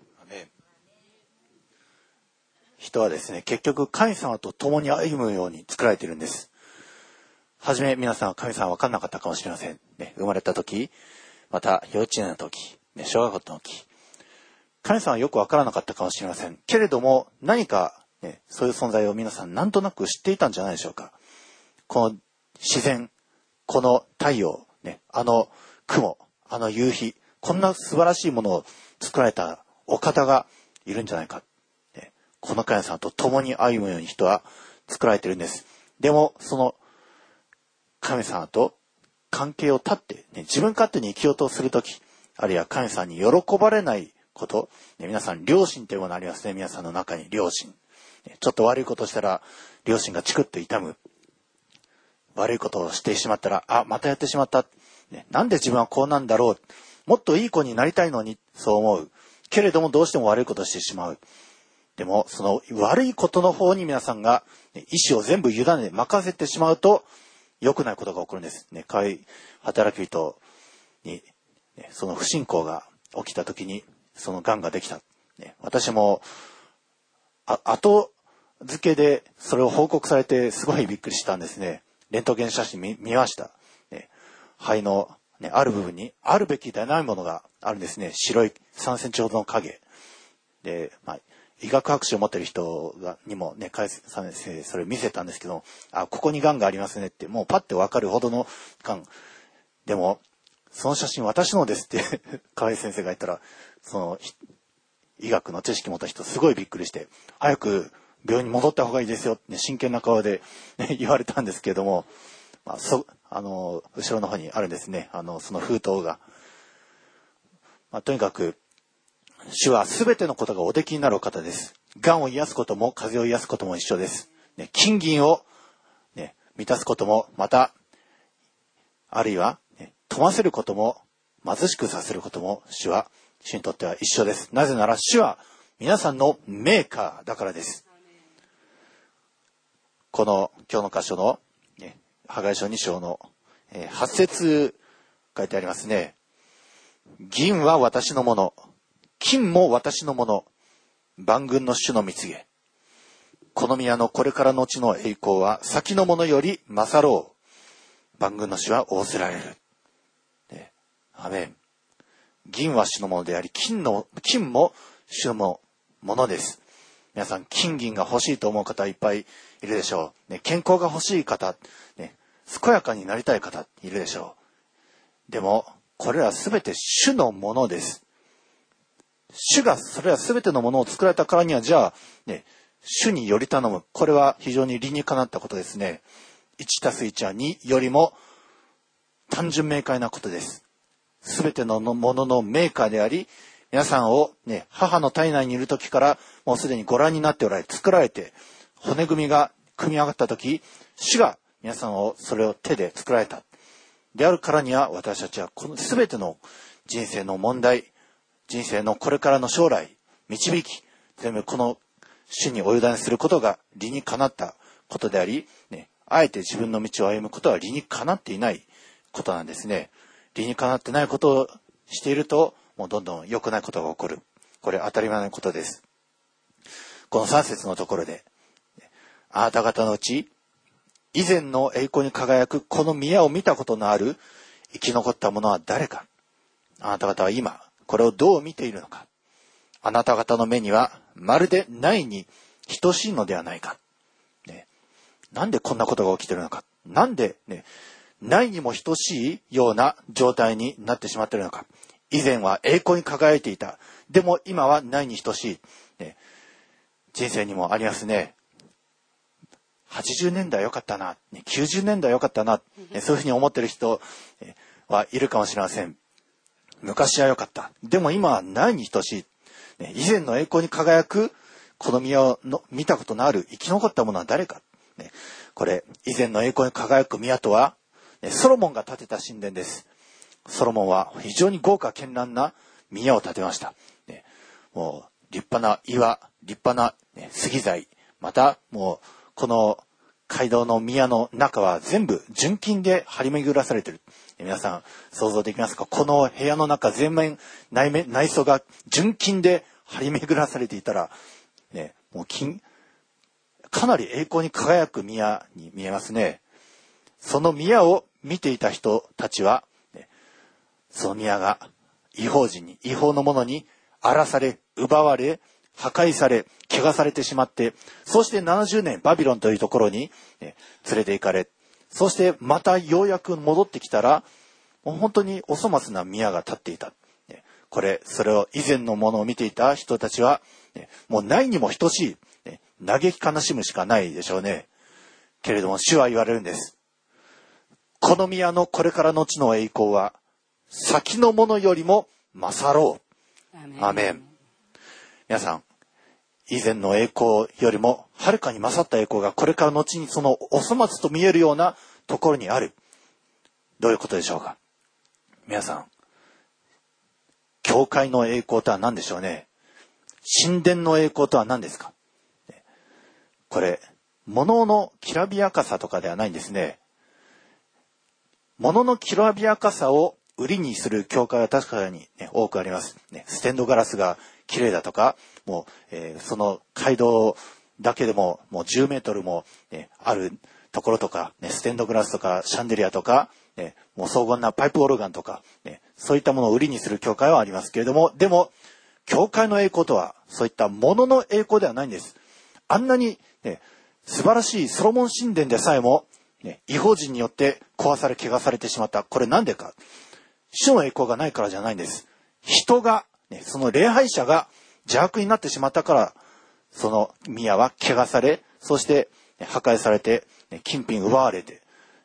E: 人はですね、結局神様と共に歩むように作られているんです。はじめ皆さんは神様分かんなかったかもしれません。ね、生まれた時、また幼稚園の時、ね、小学校の時、神様はよく分からなかったかもしれません。けれども何か、ね、そういう存在を皆さんなんとなく知っていたんじゃないでしょうか。この自然、この太陽、ね、あの雲、あの夕日、こんな素晴らしいものを作られたお方がいるんじゃないか。この神様と共に歩むように人は作られているんです。でもその神様と関係を断って、ね、自分勝手に生きようとするとき、あるいは神様に喜ばれないこと、ね、皆さん良心というものありますね。皆さんの中に良心、ね、ちょっと悪いことをしたら良心がチクッと痛む。悪いことをしてしまったら、あ、またやってしまった、ね、なんで自分はこうなんだろう、もっといい子になりたいのに、そう思うけれどもどうしても悪いことをしてしまう。でもその悪いことの方に皆さんが意志を全部委ね任せてしまうと良くないことが起こるんです。ね、働き人に、ね、その不信仰が起きた時にその癌ができた。ね、私もあ後付けでそれを報告されてすごいびっくりしたんですね。レントゲン写真 見, 見ました、ね。肺の、ね、ある部分にあるべきでないものがあるんですね。白いさんセンチほどの影で、まあ医学博士を持っている人がにもね、海さん先生それ見せたんですけど、あ、ここに癌がありますねってもうパッてわかるほどの癌。でもその写真私のですって河合先生が言ったら、その医学の知識持った人すごいびっくりして、早く病院に戻った方がいいですよって、ね、真剣な顔で、ね、言われたんですけれども、 まあ、そ、あの、後ろの方にあるんですね。あの、その封筒が。まあ、とにかく、主はすべてのことがおできになるお方です。癌を癒すことも風邪を癒すことも一緒です。ね、金銀を、ね、満たすことも、また、あるいは、ね、富ませることも、貧しくさせることも、主は、主にとっては一緒です。なぜなら、主は皆さんのメーカーだからです。この今日の箇所の、ね、ハガイ書に章の、えー、はち節書いてありますね。銀は私のもの、金も私のもの、万軍の主の蜜げ。この宮のこれからの地の栄光は先のものより勝ろう。万軍の主は仰せられる。ね、アメン。銀は主のものであり、金の、金も主のものです。皆さん、金銀が欲しいと思う方いっぱいいるでしょう。ね、健康が欲しい方、ね、健やかになりたい方いるでしょう。でも、これらすべて主のものです。主がそれらすべてのものを作られたからには、じゃあ、ね、主により頼む。これは非常に理にかなったことですね。いちたすいちはによりも単純明快なことです。すべてのもののメーカーであり、皆さんを、ね、母の体内にいる時からもうすでにご覧になっておられ、作られて、骨組みが組み上がった時、主が皆さんをそれを手で作られた。であるからには、私たちはこのすべての人生の問題、人生のこれからの将来、導き、全部この主にお委ねすることが理にかなったことであり、ね、あえて自分の道を歩むことは理にかなっていないことなんですね。理にかなってないことをしていると、もうどんどん良くないことが起こる。これ当たり前のことです。このさん節のところで、あなた方のうち、以前の栄光に輝くこの宮を見たことのある生き残った者は誰か。あなた方は今、これをどう見ているのか。あなた方の目にはまるでないに等しいのではないか。ね、なんでこんなことが起きているのか。なんで、ね、ないにも等しいような状態になってしまっているのか。以前は栄光に輝いていた。でも今はないに等しい。ね、人生にもありますね。はちじゅうねんだい良かったな。きゅうじゅうねんだい良かったな。そういうふうに思っている人はいるかもしれません。昔は良かった。でも今はないに等しい。以前の栄光に輝くこの宮をの見たことのある生き残った者は誰か。これ、以前の栄光に輝く宮とは、ソロモンが建てた神殿です。ソロモンは非常に豪華絢爛な宮を建てました。もう立派な岩、立派な杉材、またもうこの街道の宮の中は全部純金で張り巡らされている。皆さん想像できますか？この部屋の中全面 内, 面内装が純金で張り巡らされていたら、ね、もう金かなり栄光に輝く宮に見えますね。その宮を見ていた人たちは、ね、その宮が異邦人に、異邦の者に荒らされ、奪われ、破壊され、汚されてしまって、そしてななじゅうねんバビロンというところに、ね、連れて行かれ、そしてまたようやく戻ってきたら、もう本当にお粗末な宮が建っていた。ね、これ、それを以前のものを見ていた人たちは、ね、もうないにも等しい、ね、嘆き悲しむしかないでしょうね。けれども主は言われるんです。この宮のこれからの地の栄光は、先のものよりも勝ろう。アメン。アメン。皆さん、以前の栄光よりもはるかに勝った栄光がこれからのちにそのお粗末と見えるようなところにある。どういうことでしょうか。皆さん、教会の栄光とは何でしょうね。神殿の栄光とは何ですか。これ、物のきらびやかさとかではないんですね。物のきらびやかさを売りにする教会は確かに、ね、多くあります、ね。ステンドガラスが綺麗だとか、もう、えー、その街道だけでももうじゅうメートルも、ね、あるところとか、ね、ステンドグラスとかシャンデリアとか、ね、もう荘厳なパイプオルガンとか、ね、そういったものを売りにする教会はありますけれども、でも教会の栄光とはそういったものの栄光ではないんです。あんなに、ね、素晴らしいソロモン神殿でさえも、ね、異邦人によって壊され汚されてしまった。これなんでか。主の栄光がないからじゃないんです。人が、ね、その礼拝者が邪悪になってしまったから、その宮は汚され、そして、ね、破壊されて、ね、金品奪われて、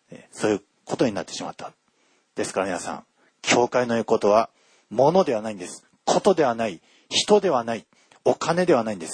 E: そういうことになってしまった。ですから皆さん、教会の栄光とは物ではないんです。ことではない。人ではない。お金ではないんです。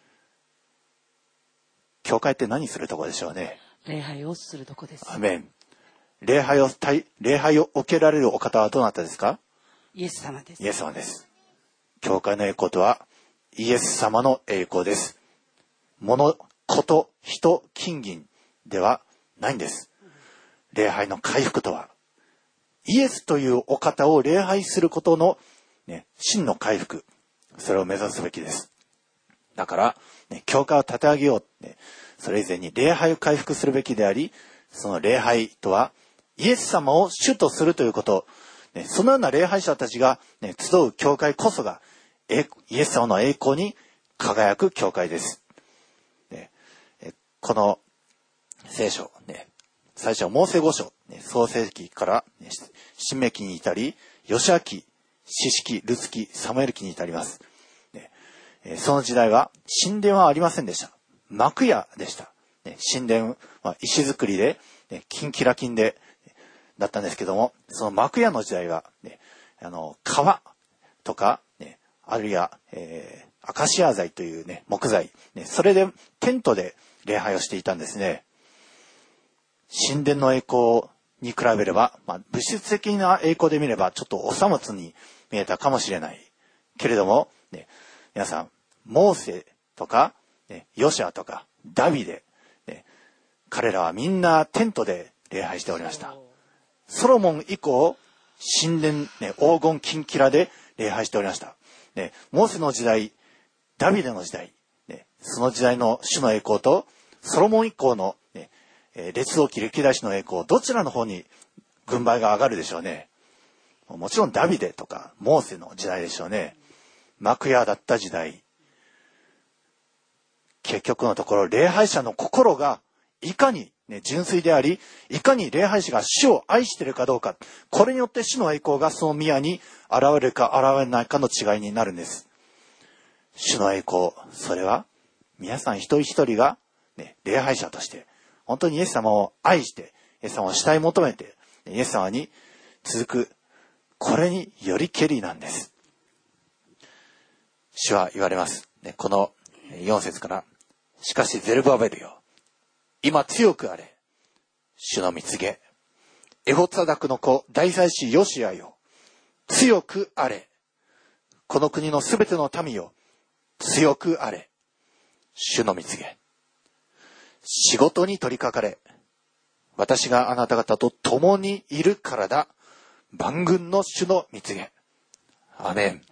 E: 教会って何するところでしょうね。
C: 礼拝をするとこです。
E: アメン。礼拝を、礼拝を受けられるお方はどなたですか？
C: イエス様です。
E: イエス様です。教会の栄光とはイエス様の栄光です。物、こと、人、金銀ではないんです。礼拝の回復とはイエスというお方を礼拝することの、ね、真の回復、それを目指すべきです。だから、ね、教会を立て上げよう、ね、それ以前に礼拝を回復するべきであり、その礼拝とはイエス様を主とするということ、ね、そのような礼拝者たちが、ね、集う教会こそがイエス様の栄光に輝く教会です。ね、この聖書、ね、最初はモーセ五書、ね、創世記から、ね、新明記に至り、義明、士式、ルツ記、サムエル記に至ります。ね、その時代は神殿はありませんでした。幕屋でした。ね、神殿は石造りで、ね、金キラ金でだったんですけども、その幕屋の時代は、ね、あの革とか、ね、あるいは、えー、アカシア材という、ね、木材、ね、それでテントで礼拝をしていたんですね。神殿の栄光に比べれば、まあ、物質的な栄光で見ればちょっとお粗末に見えたかもしれない。けれども、ね、皆さん、モーセとか、ね、ヨシアとか、ダビデ、ね、彼らはみんなテントで礼拝しておりました。ソロモン以降、神殿、ね、黄金金キラで礼拝しておりました。ね、モーセの時代、ダビデの時代、ね、その時代の主の栄光と、ソロモン以降の、ね、列王記歴代史の栄光、どちらの方に軍配が上がるでしょうね。もちろんダビデとかモーセの時代でしょうね。幕屋だった時代。結局のところ、礼拝者の心がいかに、ね、純粋であり、いかに礼拝者が主を愛しているかどうか、これによって主の栄光がその宮に現れるか現れないかの違いになるんです。主の栄光、それは皆さん一人一人が、ね、礼拝者として本当にイエス様を愛して、イエス様を慕い求めて、イエス様に続く、これによりけりなんです。主は言われます。このよん節から、しかしゼルバベルよ、今強くあれ、主の蜜げ、エホツァダクの子、大祭司ヨシアよ、強くあれ、この国のすべての民よ、強くあれ、主の蜜げ、仕事に取り掛かれ。私があなた方と共にいるからだ。万軍の主の蜜げ。アメン。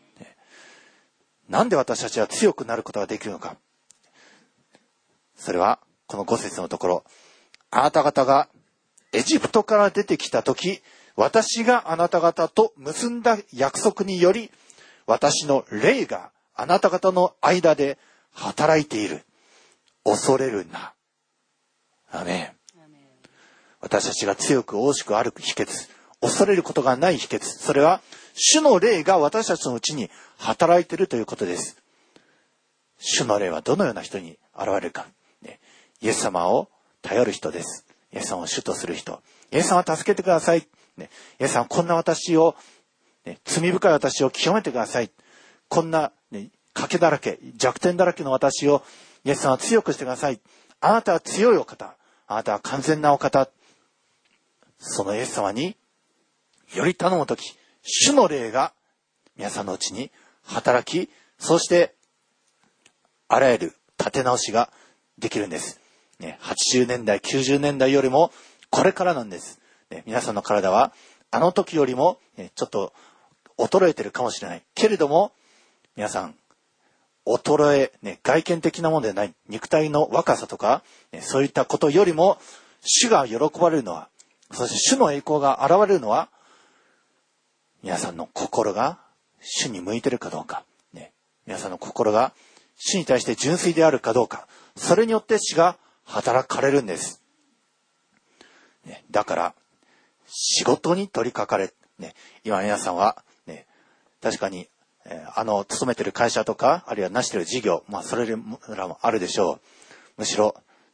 E: なんで私たちは強くなることができるのか。それはこのご節のところ。あなた方がエジプトから出てきたとき、私があなた方と結んだ約束により、私の霊があなた方の間で働いている。恐れるな。アメン。私たちが強く大しく歩く秘訣、恐れることがない秘訣、それは主の霊が私たちのうちに働いているということです。主の霊はどのような人に現れるか、ね、イエス様を頼る人です。イエス様を主とする人。イエス様を助けてください。ね、イエス様こんな私を、ね、罪深い私を清めてください。こんな、ね、賭けだらけ、弱点だらけの私をイエス様は強くしてください。あなたは強いお方。あなたは完全なお方。そのイエス様により頼むとき、主の霊が皆さんのうちに働き、そしてあらゆる立て直しができるんです。ね、はちじゅうねんだい、きゅうじゅうねんだいよりもこれからなんです。ね、皆さんの体はあの時よりも、ね、ちょっと衰えてるかもしれない。けれども、皆さん、衰え、ね、外見的なものではない、肉体の若さとか、ね、そういったことよりも、主が喜ばれるのは、そして主の栄光が現れるのは、皆さんの心が主に向いているかどうか、ね、皆さんの心が主に対して純粋であるかどうか、それによって主が働かれるんです。ね、だから、仕事に取り掛かれ、ね、今皆さんは、ね、確かに、あの、勤めてる会社とか、あるいは成してる事業、まあ、それらもあるでしょう。むしろ、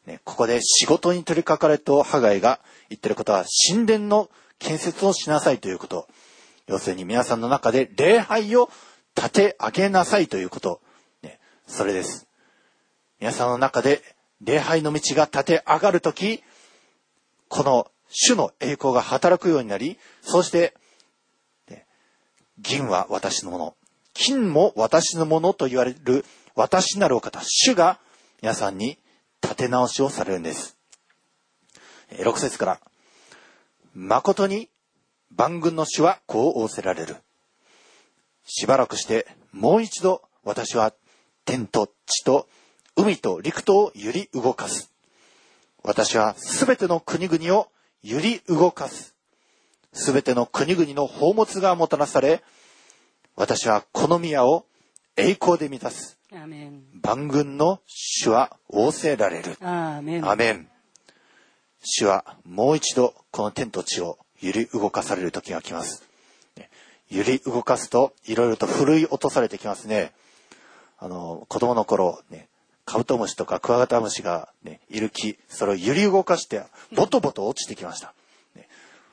E: ね、ここで仕事に取り掛かれとハガイが言ってることは、神殿の建設をしなさいということ。要するに皆さんの中で礼拝を立て上げなさいということ。ね、それです。皆さんの中で礼拝の道が立て上がるとき、この主の栄光が働くようになり、そして、ね、銀は私のもの、金も私のものと言われる私なるお方、主が皆さんに立て直しをされるんです。ろく節から、誠に万軍の主はこう仰せられる。しばらくしてもう一度私は天と地と海と陸とを揺り動かす。私はすべての国々を揺り動かす。すべての国々の宝物がもたらされ、私はこの宮を栄光で満たす。
C: アメン。
E: 万軍の主は仰せられる。
C: アメン。
E: アメン。主はもう一度この天と地を揺り動かされる時が来ます。揺り動かすといろいろと奮い落とされてきますね。あの子供の頃ね、カブトムシとかクワガタムシが、ね、いる木、それを揺り動かしてボトボト落ちてきました。ね、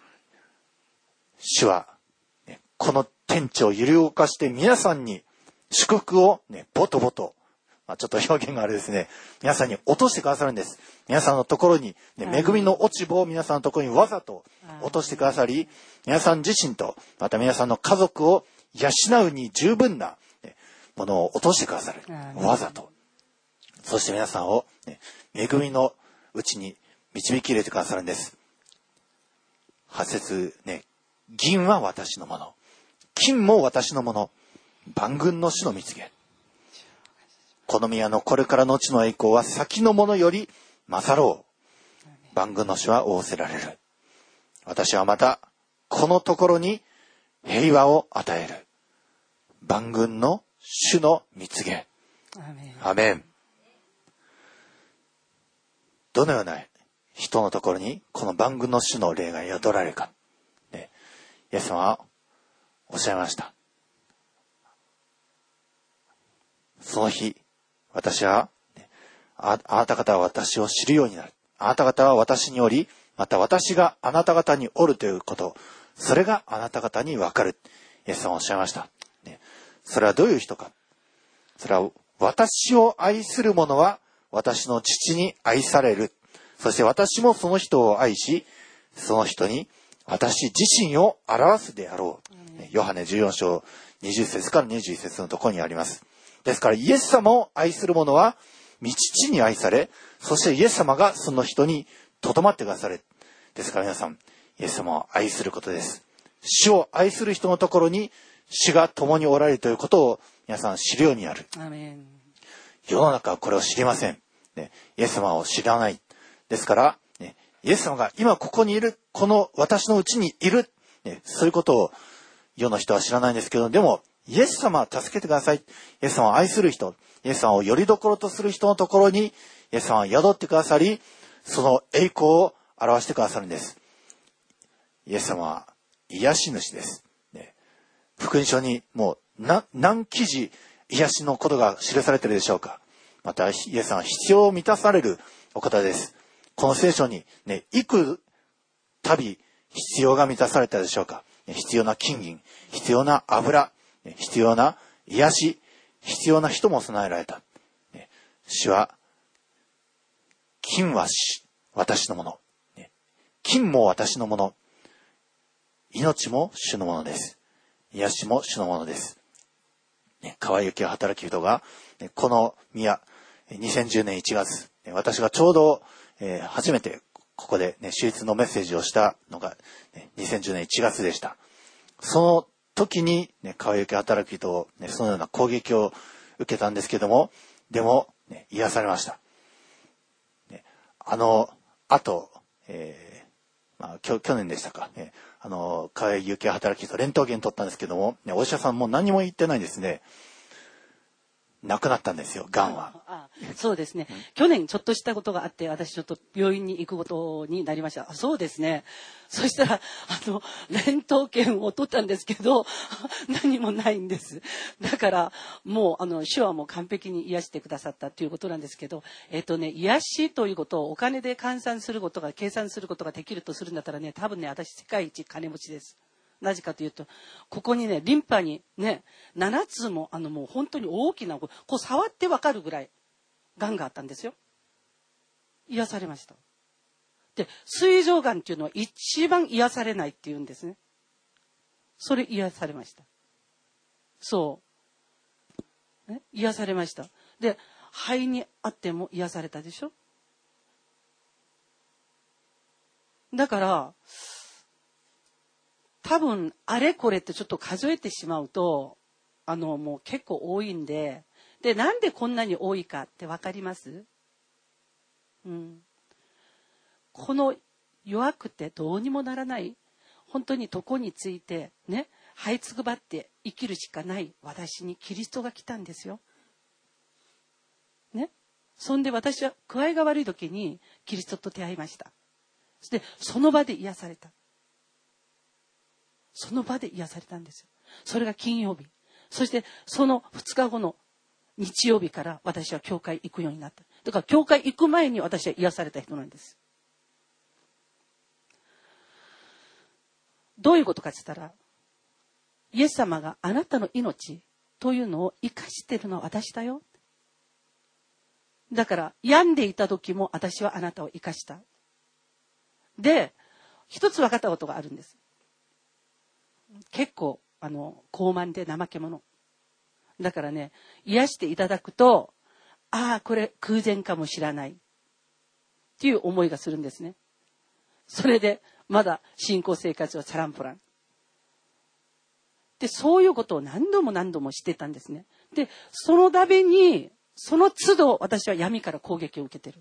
E: 主は、ね、この天地を揺り動かして皆さんに祝福を、ね、ボトボト、まあ、ちょっと表現があれですね、皆さんに落としてくださるんです。皆さんのところに、ね、恵みの落ち葉を皆さんのところにわざと落としてくださり、皆さん自身とまた皆さんの家族を養うに十分な、ね、ものを落としてくださる。わざと。そして皆さんを、ね、恵みのうちに導き入れてくださるんです。はち節ね、銀は私のもの、金も私のもの、万軍の主の蜜源。この宮のこれからの地の栄光は先のものより勝ろう。万軍の主は仰せられる。私はまたこのところに平和を与える。万軍の主の蜜源。
C: アメン。
E: アメン。どのような人のところにこの万軍の主の霊が宿られるか、ね、イエス様はおっしゃいました。その日私は、ね、あ, あなた方は私を知るようになる。あなた方は私におり、また私があなた方におるということ、それがあなた方にわかる。イエス様はおっしゃいました、ね、それはどういう人か。それは私を愛する者は私の父に愛される。そして私もその人を愛し、その人に私自身を表すであろう。ヨハネじゅうよん章にじゅう節からにじゅういち節のところにあります。ですからイエス様を愛する者は御父に愛され、そしてイエス様がその人にとどまってくださる。ですから皆さん、イエス様を愛することです。主を愛する人のところに主が共におられるということを皆さん知るようになる。
C: アメン。
E: 世の中はこれを知りません。ね、イエス様を知らない。ですから、ね、イエス様が今ここにいる、この私のうちにいる、ね、そういうことを世の人は知らないんですけど、でもイエス様は助けてください。イエス様を愛する人、イエス様をよりどころとする人のところにイエス様は宿ってくださり、その栄光を表してくださるんです。イエス様は癒し主です。ね、福音書にもう何、何記事癒しのことが記されているでしょうか。またイエス様は必要を満たされるお方です。この聖書にね、幾度必要が満たされたでしょうか。必要な金銀、必要な油、必要な癒し、必要な人も備えられた。主は、金は私のもの、金も私のもの、命も主のものです。癒しも主のものです。川行き働き人がこの宮、にせんじゅうねんいちがつ、私がちょうどえー、初めてここでね、手術のメッセージをしたのが、ね、にせんじゅうねんいちがつでした。その時に、ね、川行き働き人を、ね、そのような攻撃を受けたんですけども、でも、ね、癒されました。ね、あの後、えーまあ、去, 去年でしたか、ね、あの川行き働き人レントゲン取ったんですけども、ね、お医者さんも何も言ってないですね。 なくなったんですよ、がんは。
C: ああそうですね、うん、去年ちょっとしたことがあって、私ちょっと病院に行くことになりました。あそうですね。そしたらあのレントゲンを取ったんですけど何もないんです。だからもうあの主はもう完璧に癒してくださったということなんですけど、えっとね癒しということをお金で換算することが計算することができるとするんだったらね、多分ね私世界一金持ちです。なぜかというと、ここにね、リンパにね、ななつも、あのもう本当に大きな、こう触ってわかるぐらい、癌があったんですよ。癒されました。で、膵臓癌っていうのは一番癒されないっていうんですね。それ癒されました。そう。ね、癒されました。で、肺にあっても癒されたでしょ。だから、多分あれこれってちょっと数えてしまうとあのもう結構多いんで、でなんでこんなに多いかって分かります？うん、この弱くてどうにもならない本当に床についてね這いつくばって生きるしかない私にキリストが来たんですよ。ね、そんで私は具合が悪い時にキリストと出会いました。そしてその場で癒された。その場で癒されたんですよ。それが金曜日。そしてそのふつかごの日曜日から私は教会行くようになった。だから教会行く前に私は癒された人なんです。どういうことかって言ったら、イエス様があなたの命というのを生かしているのは私だよ。だから病んでいた時も私はあなたを生かした。で、一つ分かったことがあるんです。結構あの高慢で怠け者だからね、癒していただくと、ああこれ空前かもしれないっていう思いがするんですね。それでまだ信仰生活はチャランポランで、そういうことを何度も何度もしてたんですね。でその度にその都度私は闇から攻撃を受けてる。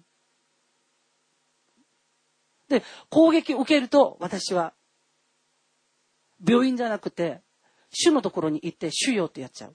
C: で攻撃を受けると私は病院じゃなくて主のところに行って主よってやっちゃう。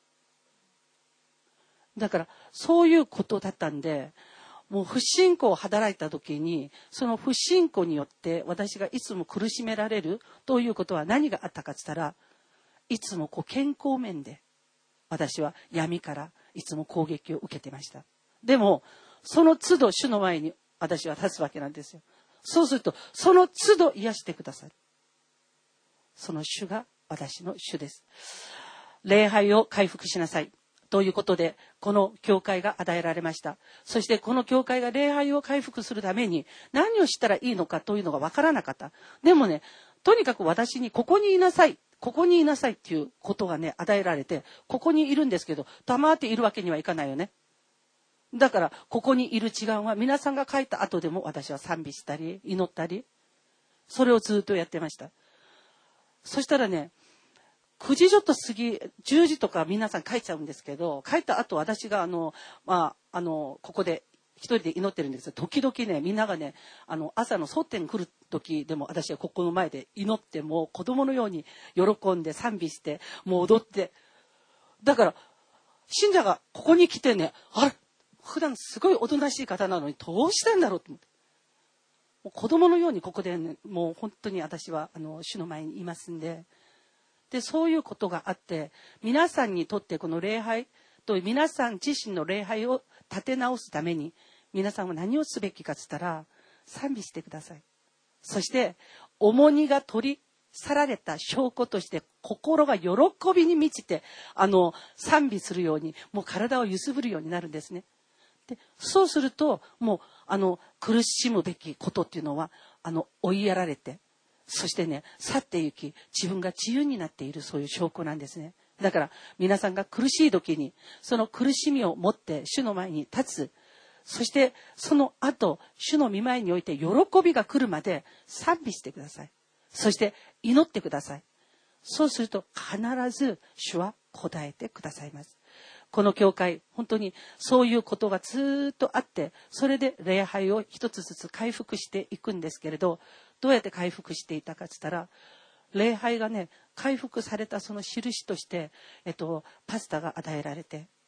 C: だからそういうことだったんで、もう不信仰を働いた時にその不信仰によって私がいつも苦しめられるということは何があったかって言ったら、いつもこう健康面で私は闇からいつも攻撃を受けてました。でもその都度主の前に私は立つわけなんですよ。そうするとその都度癒してくださる。その主が私の主です。礼拝を回復しなさいということでこの教会が与えられました。そしてこの教会が礼拝を回復するために何をしたらいいのかというのが分からなかった。でもね、とにかく私にここにいなさいここにいなさいっていうことがね与えられて、ここにいるんですけど黙っているわけにはいかないよね。だからここにいる時間は皆さんが帰った後でも私は賛美したり祈ったり、それをずっとやってました。そしたらね、くじちょっと過ぎ、じゅうじとか皆さん帰っちゃうんですけど、帰った後私があの、まあ、あの、ここで一人で祈ってるんですよ。時々ね、みんながね、あの、朝の蒼天来る時でも私はここの前で祈っても子供のように喜んで賛美して、もう踊って。だから、信者がここに来てね、あれ普段すごいおとなしい方なのにどうしたんだろうと思って。もう子供のようにここで、ね、もう本当に私はあの主の前にいますんで、でそういうことがあって、皆さんにとってこの礼拝と皆さん自身の礼拝を立て直すために皆さんは何をすべきかと言ったら賛美してください。そして重荷が取り去られた証拠として心が喜びに満ちてあの賛美するように、もう体を揺すぶるようになるんですね。でそうするともうあの苦しむべきことっていうのはあの追いやられて、そしてね去って行き自分が自由になっている、そういう証拠なんですね。だから皆さんが苦しい時にその苦しみを持って主の前に立つ、そしてその後主の御前において喜びが来るまで賛美してください。そして祈ってください。そうすると必ず主は答えてくださいます。この教会本当にそういうことがずっとあって、それで礼拝を一つずつ回復していくんですけれど、どうやって回復していたかって言ったら、礼拝がね回復されたその印として、えっと、パスタが与えられて、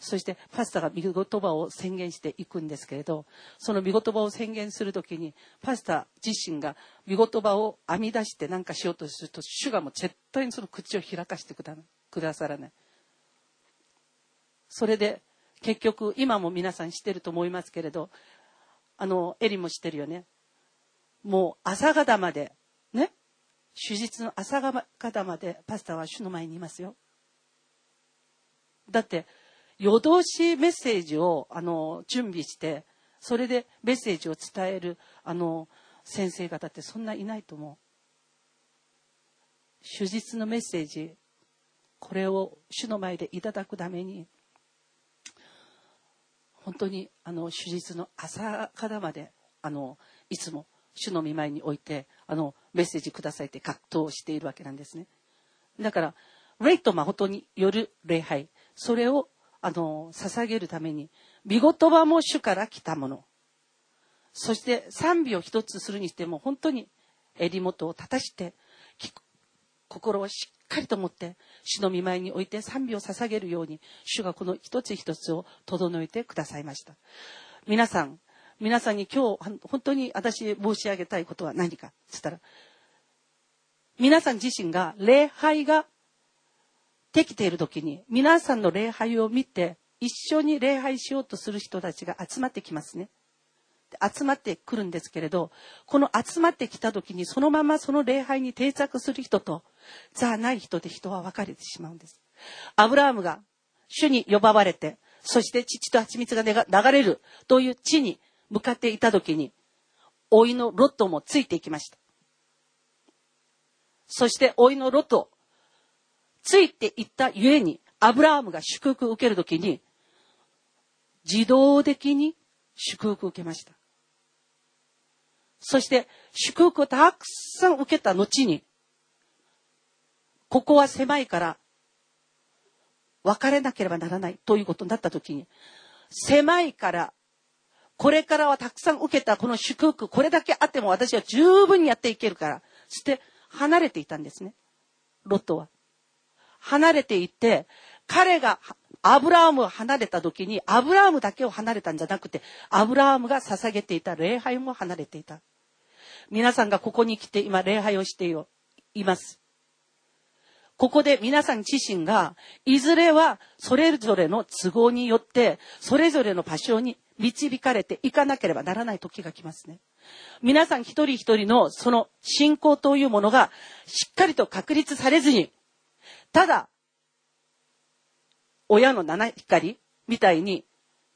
C: そしてパスタが御言葉を宣言していくんですけれど、その御言葉を宣言するときにパスタ自身が御言葉を編み出して何かしようとすると、主がもう絶対にその口を開かせてくだ、くださらない。それで結局今も皆さん知ってると思いますけれど、あのエリも知ってるよね。もう朝方までね、手術の朝方までパスタは主の前にいますよ。だって夜通しメッセージをあの準備して、それでメッセージを伝えるあの先生方ってそんないないと思う。手術のメッセージ、これを主の前でいただくために、本当にあの手術の朝方まであのいつも主の御前に置いてあのメッセージくださいって格闘しているわけなんですね。だから霊と誠による礼拝、それをあの捧げるために御言葉も主から来たもの、そして賛美を一つするにしても本当に襟元を立たして心をしっかりと持って主の御前に置いて賛美を捧げるように、主がこの一つ一つを整えてくださいました。皆さん皆さんに今日本当に私申し上げたいことは何かつったら、皆さん自身が礼拝ができている時に皆さんの礼拝を見て一緒に礼拝しようとする人たちが集まってきますね。集まってくるんですけれど、この集まってきた時にそのままその礼拝に定着する人とじゃない人で人は分かれてしまうんです。アブラハムが主に呼ばれて、そして乳と蜂蜜が流れるという地に向かっていた時に、甥いのロットもついていきました。そして甥いのロットついていったゆえに、アブラハムが祝福を受けるときに自動的に祝福を受けました。そして祝福をたくさん受けた後に、ここは狭いから別れなければならないということになったときに、狭いからこれからはたくさん受けたこの祝福、これだけあっても私は十分にやっていけるから、そして離れていたんですね。ロットは離れていって、彼がアブラハムを離れた時にアブラハムだけを離れたんじゃなくて、アブラハムが捧げていた礼拝も離れていた。皆さんがここに来て今礼拝をしています。ここで皆さん自身がいずれはそれぞれの都合によってそれぞれの場所に導かれていかなければならない時が来ますね。皆さん一人一人のその信仰というものがしっかりと確立されずに、ただ親の七光みたいに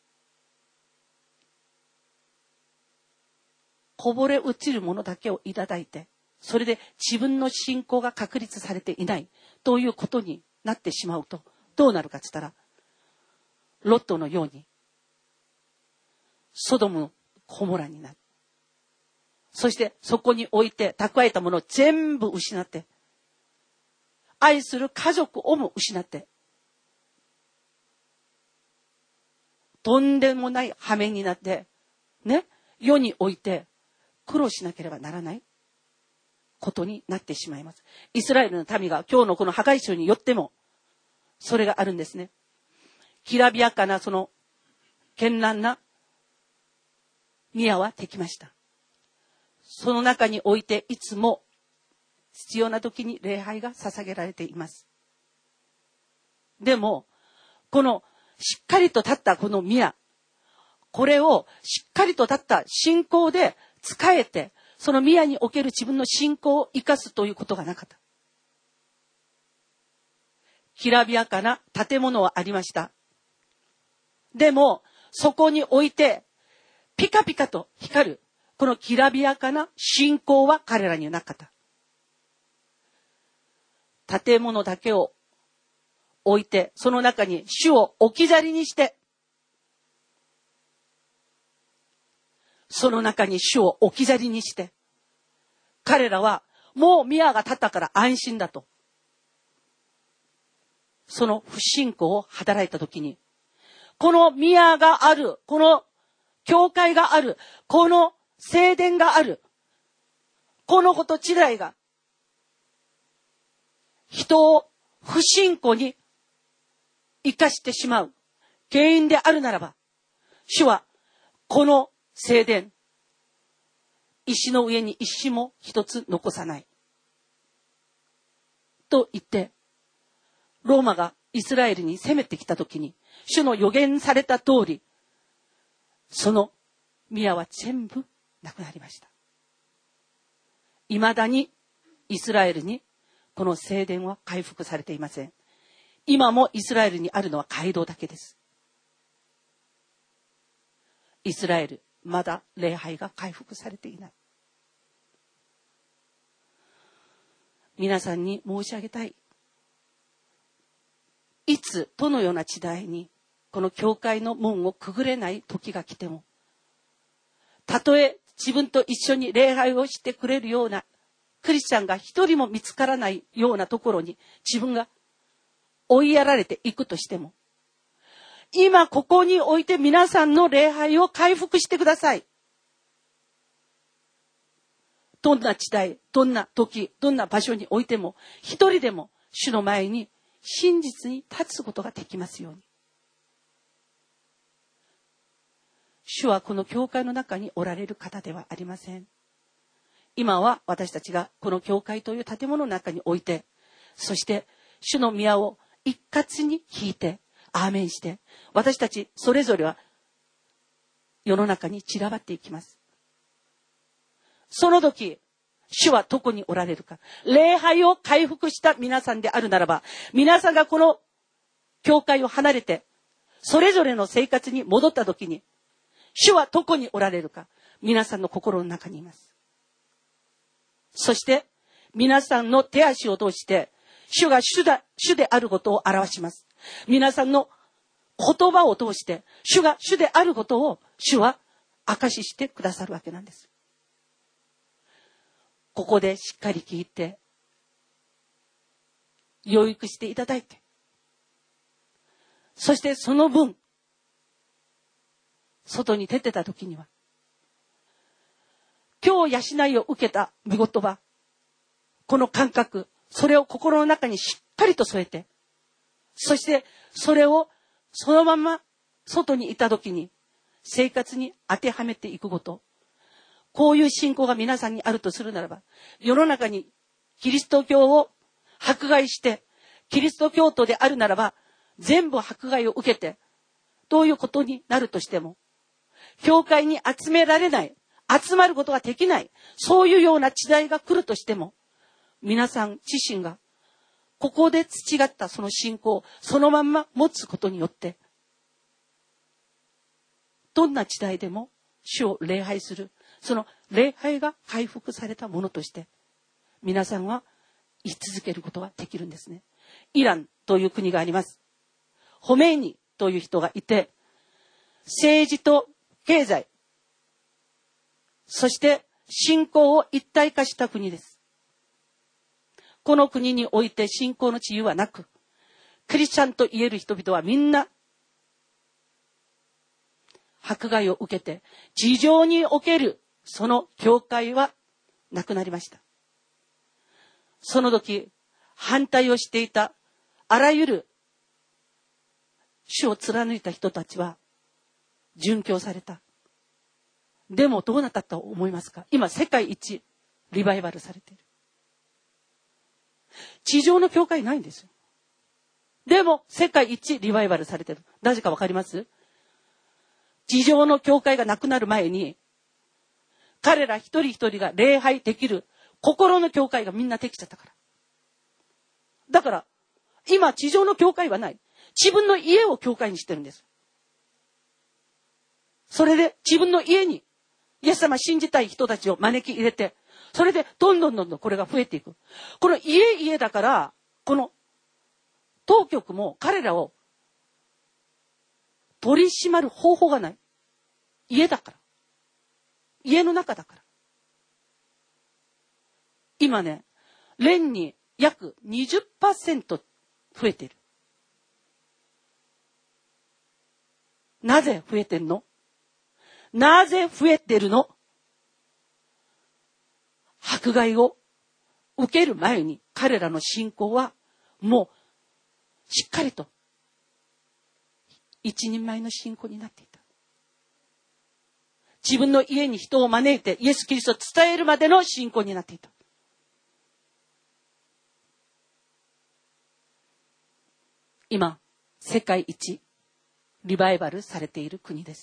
C: こぼれ落ちるものだけをいただいて、それで自分の信仰が確立されていないということになってしまうと、どうなるかって言ったら、ロットのようにソドムのゴモラになる。そしてそこに置いて蓄えたものを全部失って、愛する家族をも失って、とんでもない羽目になってね、世において苦労しなければならないことになってしまいます。イスラエルの民が今日のこの破壊集によってもそれがあるんですね。きらびやかなその絢爛な宮はできました。その中においていつも必要な時に礼拝が捧げられています。でもこのしっかりと立ったこの宮、これをしっかりと立った信仰で使えて、その宮における自分の信仰を生かすということがなかった。きらびやかな建物はありました。でもそこに置いてピカピカと光るこのきらびやかな信仰は彼らにはなかった。建物だけを置いて、その中に主を置き去りにして、その中に主を置き去りにして、彼らはもう宮が建ったから安心だと、その不信仰を働いたときに、この宮がある、この教会がある、この聖殿がある、このこと自体が人を不信仰に生かしてしまう原因であるならば、主はこの聖殿、石の上に石も一つ残さない。と言って、ローマがイスラエルに攻めてきたときに、主の予言された通り、その宮は全部なくなりました。未だにイスラエルにこの聖殿は回復されていません。今もイスラエルにあるのは街道だけです。イスラエル、まだ礼拝が回復されていない。皆さんに申し上げたい。いつ、どのような時代に、この教会の門をくぐれない時が来ても、たとえ自分と一緒に礼拝をしてくれるようなクリスチャンが一人も見つからないようなところに自分が追いやられていくとしても、今ここにおいて皆さんの礼拝を回復してください。どんな時代、どんな時、どんな場所においても、一人でも主の前に真実に立つことができますように。主はこの教会の中におられる方ではありません。今は私たちがこの教会という建物の中において、そして主の宮を一括に引いて、アーメンして、私たちそれぞれは世の中に散らばっていきます。その時、主はどこにおられるか。礼拝を回復した皆さんであるならば、皆さんがこの教会を離れて、それぞれの生活に戻った時に、主はどこにおられるか。皆さんの心の中にいます。そして、皆さんの手足を通して、主が主だ、主であることを表します。皆さんの言葉を通して、主が主であることを、主は証ししてくださるわけなんです。ここでしっかり聞いて、養育していただいて、そしてその分、外に出てた時には、今日養いを受けた御言葉、この感覚、それを心の中にしっかりと添えて、そしてそれをそのまま外にいた時に生活に当てはめていくこと。こういう信仰が皆さんにあるとするならば、世の中にキリスト教を迫害して、キリスト教徒であるならば、全部迫害を受けて、どういうことになるとしても、教会に集められない、集まることができない、そういうような時代が来るとしても、皆さん自身が、ここで培ったその信仰をそのまんま持つことによって、どんな時代でも主を礼拝する、その礼拝が回復されたものとして、皆さんは言い続けることができるんですね。イランという国があります。ホメイニという人がいて、政治と経済、そして信仰を一体化した国です。この国において信仰の自由はなく、クリスチャンと言える人々はみんな迫害を受けて、地上におけるその教会はなくなりました。その時、反対をしていたあらゆる主を貫いた人たちは殉教された。でもどうなったと思いますか？今世界一リバイバルされている。地上の教会ないんですよ。でも世界一リバイバルされている。なぜかわかります？地上の教会がなくなる前に、彼ら一人一人が礼拝できる心の教会がみんなできちゃったから。だから、今地上の教会はない。自分の家を教会にしてるんです。それで自分の家にイエス様信じたい人たちを招き入れて、それでどんどんどんどんこれが増えていく。この家々だから、この当局も彼らを取り締まる方法がない。家だから。家の中だから。今ね、年に約 にじゅっパーセント 増えている。なぜ増えてるの？なぜ増えてるの？迫害を受ける前に彼らの信仰はもうしっかりと一人前の信仰になっていた。自分の家に人を招いてイエス・キリストを伝えるまでの信仰になっていた。今、世界一リバイバルされている国です。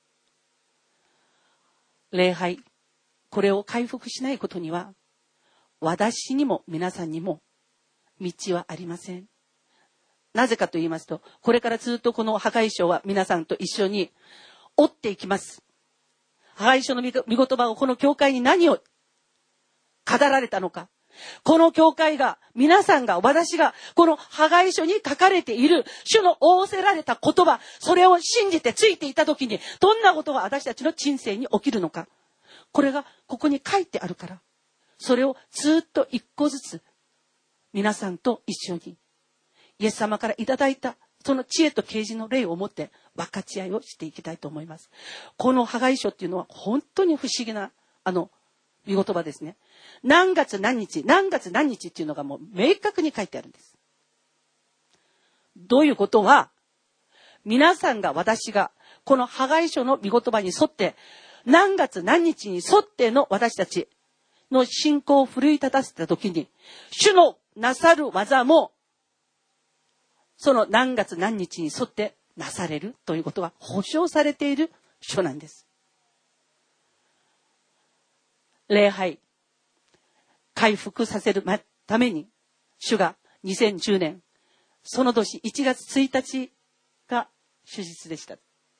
C: 礼拝、これを回復しないことには、私にも皆さんにも道はありません。なぜかと言いますと、これからずっとこの破壊書は皆さんと一緒に追っていきます。破壊書の御言葉をこの教会に何を語られたのか。この教会が、皆さんが、私が、この破壊書に書かれている主の仰せられた言葉、それを信じてついていたときに、どんなことが私たちの人生に起きるのか。これがここに書いてあるから、それをずっと一個ずつ、皆さんと一緒に、イエス様からいただいた、その知恵と啓示の霊を持って分かち合いをしていきたいと思います。この破壊書っていうのは本当に不思議な、あの、御言葉ですね。何月何日、何月何日っていうのがもう明確に書いてあるんです。どういうことは、皆さんが私がこの破壊書の御言葉に沿って、何月何日に沿っての私たちの信仰を奮い立たせたときに、主のなさる技も、その何月何日に沿ってなされるということが保証されている書なんです。礼拝、回復させるために、主がにせんじゅうねん、その年いちがつついたちが主日でした。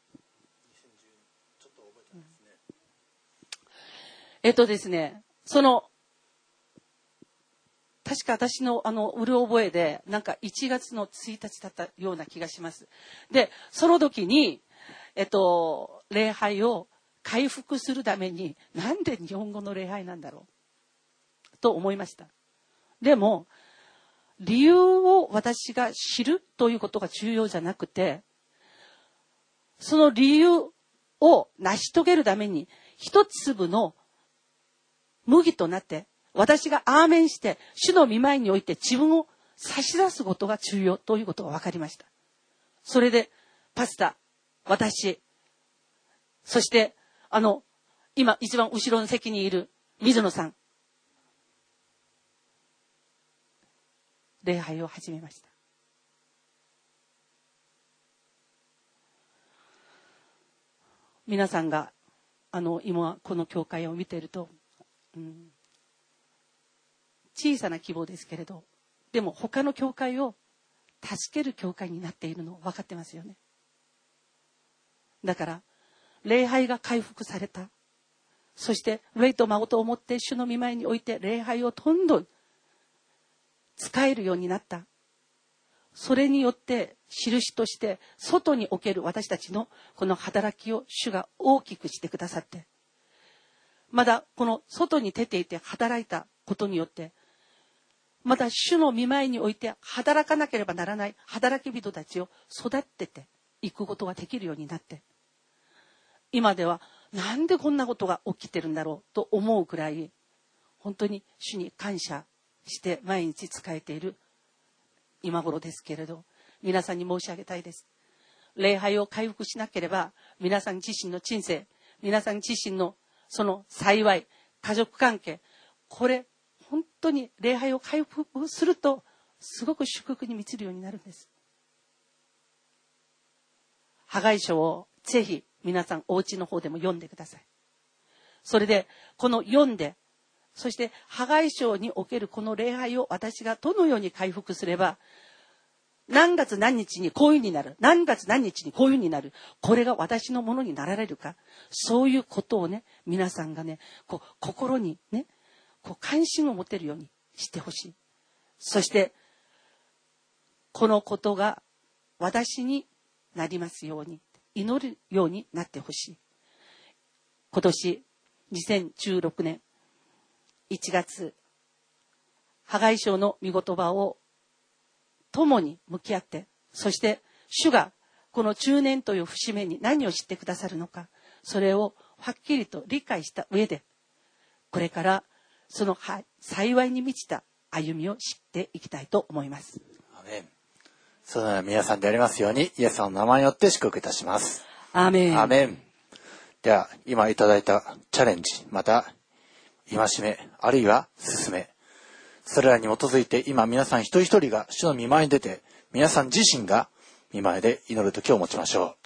C: えっとですね、その、確か私のあの、うる覚えで、なんかいちがつのついたちだったような気がします。で、その時に、えっと、礼拝を回復するために、なんで日本語の礼拝なんだろうと思いました。でも、理由を私が知るということが重要じゃなくて、その理由を成し遂げるために、一粒の麦となって、私がアーメンして、主の御前において自分を差し出すことが重要ということが分かりました。それで、パスタ、私、そして、あの、今一番後ろの席にいる水野さん、礼拝を始めました。皆さんが、あの、今この教会を見ていると、うん、小さな希望ですけれど、でも他の教会を助ける教会になっているの分かってますよね。だから、礼拝が回復された。そして、霊と誠を持って主の御前において礼拝をどんどん使えるようになった。それによって印として外における私たちのこの働きを主が大きくしてくださって、まだこの外に出ていて働いたことによって、また主の御前において働かなければならない働き人たちを育てていくことができるようになって、今ではなんでこんなことが起きてるんだろうと思うくらい、本当に主に感謝して毎日仕えている今頃ですけれど、皆さんに申し上げたいです。礼拝を回復しなければ、皆さん自身の人生、皆さん自身のその幸い、家族関係、これ本当に礼拝を回復するとすごく祝福に満ちるようになるんです。破壊書をぜひ皆さんお家の方でも読んでください。それでこの読んで、そして破壊書におけるこの礼拝を私がどのように回復すれば、何月何日にこういう風になる、何月何日にこういう風になる、これが私のものになられるか、そういうことをね、皆さんがね、こう心にね、こう関心を持てるようにしてほしい。そしてこのことが私になりますように、祈るようになってほしい。今年にせんじゅうろくねんいちがつ、破壊書の御言葉を共に向き合って、そして主がこの中年という節目に何を知ってくださるのか、それをはっきりと理解した上で、これからその幸いに満ちた歩みを知っていきたいと思います。
E: アメン。 そのような皆さんでありますように、イエス様の名前によって祝福いたします。
C: アーメン。
E: アーメン。では、今いただいたチャレンジ、また、戒め、あるいは勧め、それらに基づいて今皆さん一人一人が主の御前に出て、皆さん自身が御前で祈る時を持ちましょう。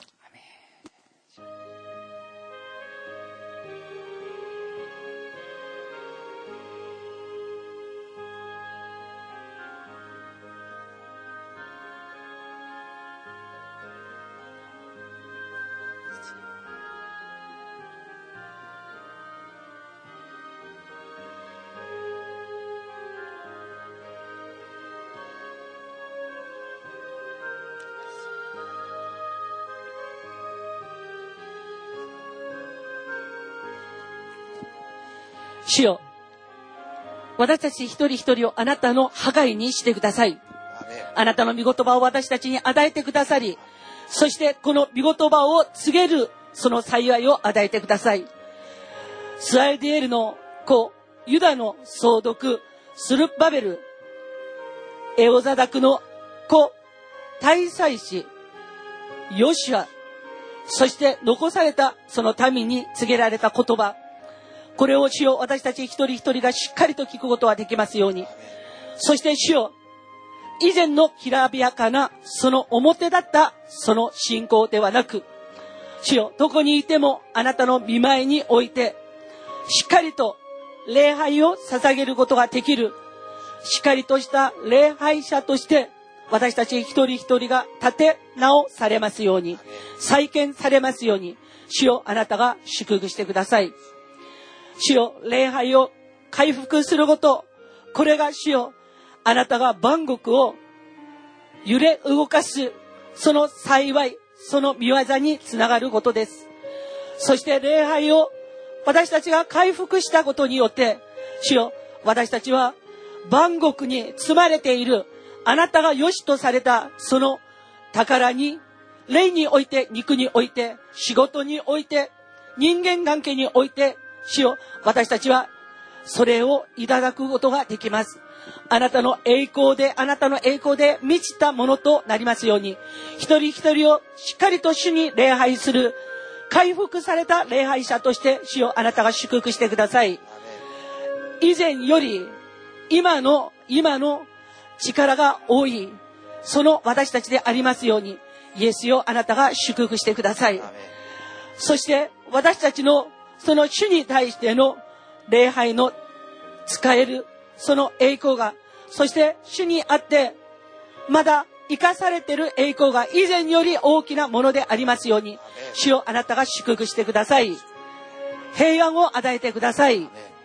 C: 主よ、私たち一人一人をあなたの破壊にしてください。あなたの御言葉を私たちに与えてくださり、そしてこの御言葉を告げるその幸いを与えてください。スライディエルの子、ユダの総督、スルバベル、エオザダクの子、大祭司、ヨシュア、そして残されたその民に告げられた言葉、これを主よ、私たち一人一人がしっかりと聞くことができますように。そして主よ、以前のきらびやかなその表だったその信仰ではなく、主よ、どこにいてもあなたの御前においてしっかりと礼拝を捧げることができる、しっかりとした礼拝者として私たち一人一人が立て直されますように、再建されますように、主よ、あなたが祝福してください。主よ、礼拝を回復すること、これが主よ、あなたが万国を揺れ動かすその幸い、その御業につながることです。そして礼拝を私たちが回復したことによって、主よ、私たちは万国に積まれているあなたが良しとされたその宝に、霊において、肉において、仕事において、人間関係において、主よ、私たちはそれをいただくことができます。あなたの栄光で、あなたの栄光で満ちたものとなりますように、一人一人をしっかりと主に礼拝する、回復された礼拝者として、主よ、あなたが祝福してください。以前より今の今の力が多い、その私たちでありますように、イエスよ、あなたが祝福してください。そして私たちのその主に対しての礼拝の使えるその栄光が、そして主にあってまだ生かされている栄光が以前より大きなものでありますように、主よ、あなたが祝福してください。平安を与えてください。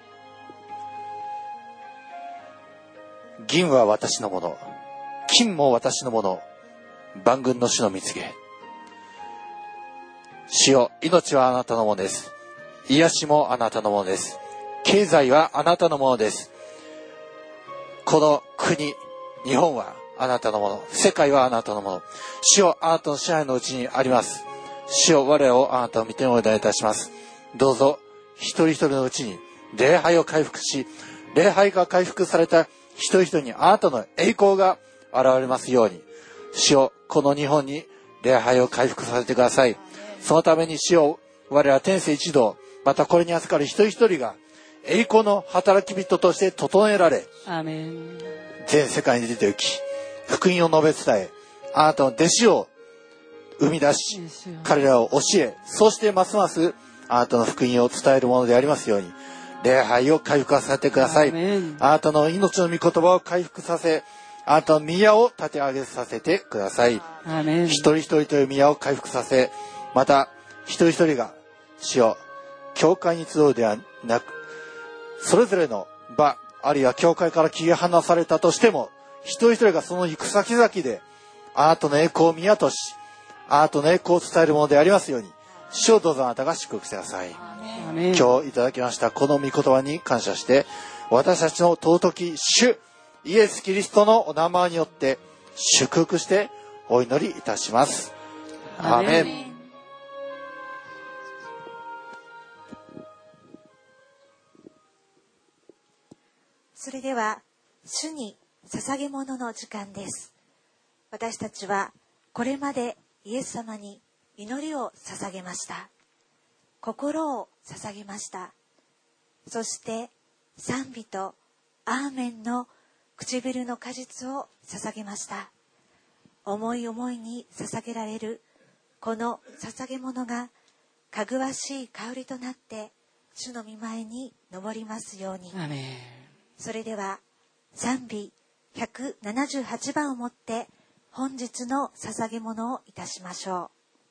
E: 銀は私のもの、金も私のもの、万軍の主の蜜げ。主よ、命はあなたのものです。癒しもあなたのものです。経済はあなたのものです。この国、日本はあなたのもの、世界はあなたのもの。主よ、あなたの支配のうちにあります。主よ、我らをあなたの御手にお願いいたします。どうぞ一人一人のうちに礼拝を回復し、礼拝が回復された一人一人にあなたの栄光が現れますように、主よ、この日本に礼拝を回復させてください。そのために主よ、我ら天性一同、またこれに預かる一人一人が栄光の働き人として整えられ、
C: アーメン。
E: 全世界に出て行き、福音を述べ伝え、あなたの弟子を生み出し、彼らを教え、そしてますますあなたの福音を伝えるものでありますように、礼拝を回復させてください。あなたの命の御言葉を回復させ、あなたの宮を立て上げさせてください。一人一人という宮を回復させ、また一人一人が主よ、教会に集うではなく、それぞれの場、あるいは教会から切り離されたとしても、一人一人がその行く先々であなたの栄光を見渡し、あなたの栄光を伝えるものでありますように、主をどうぞあなたが祝福してください。今日いただきましたこの御言葉に感謝して、私たちの尊き主イエス・キリストのお名前によって祝福してお祈りいたします。アーメン。
B: それでは主に捧げ物の時間です。 私たちはこれまでイエス様に祈りを捧げました。心を捧げました。そして賛美とアーメンの唇の果実を捧げました。思い思いに捧げられるこの捧げ物がかぐわしい香りとなって主の御前に上りますように。
C: アメン。
B: それでは賛美ひゃくななじゅうはちばんをもって本日の捧げ物をいたしましょう。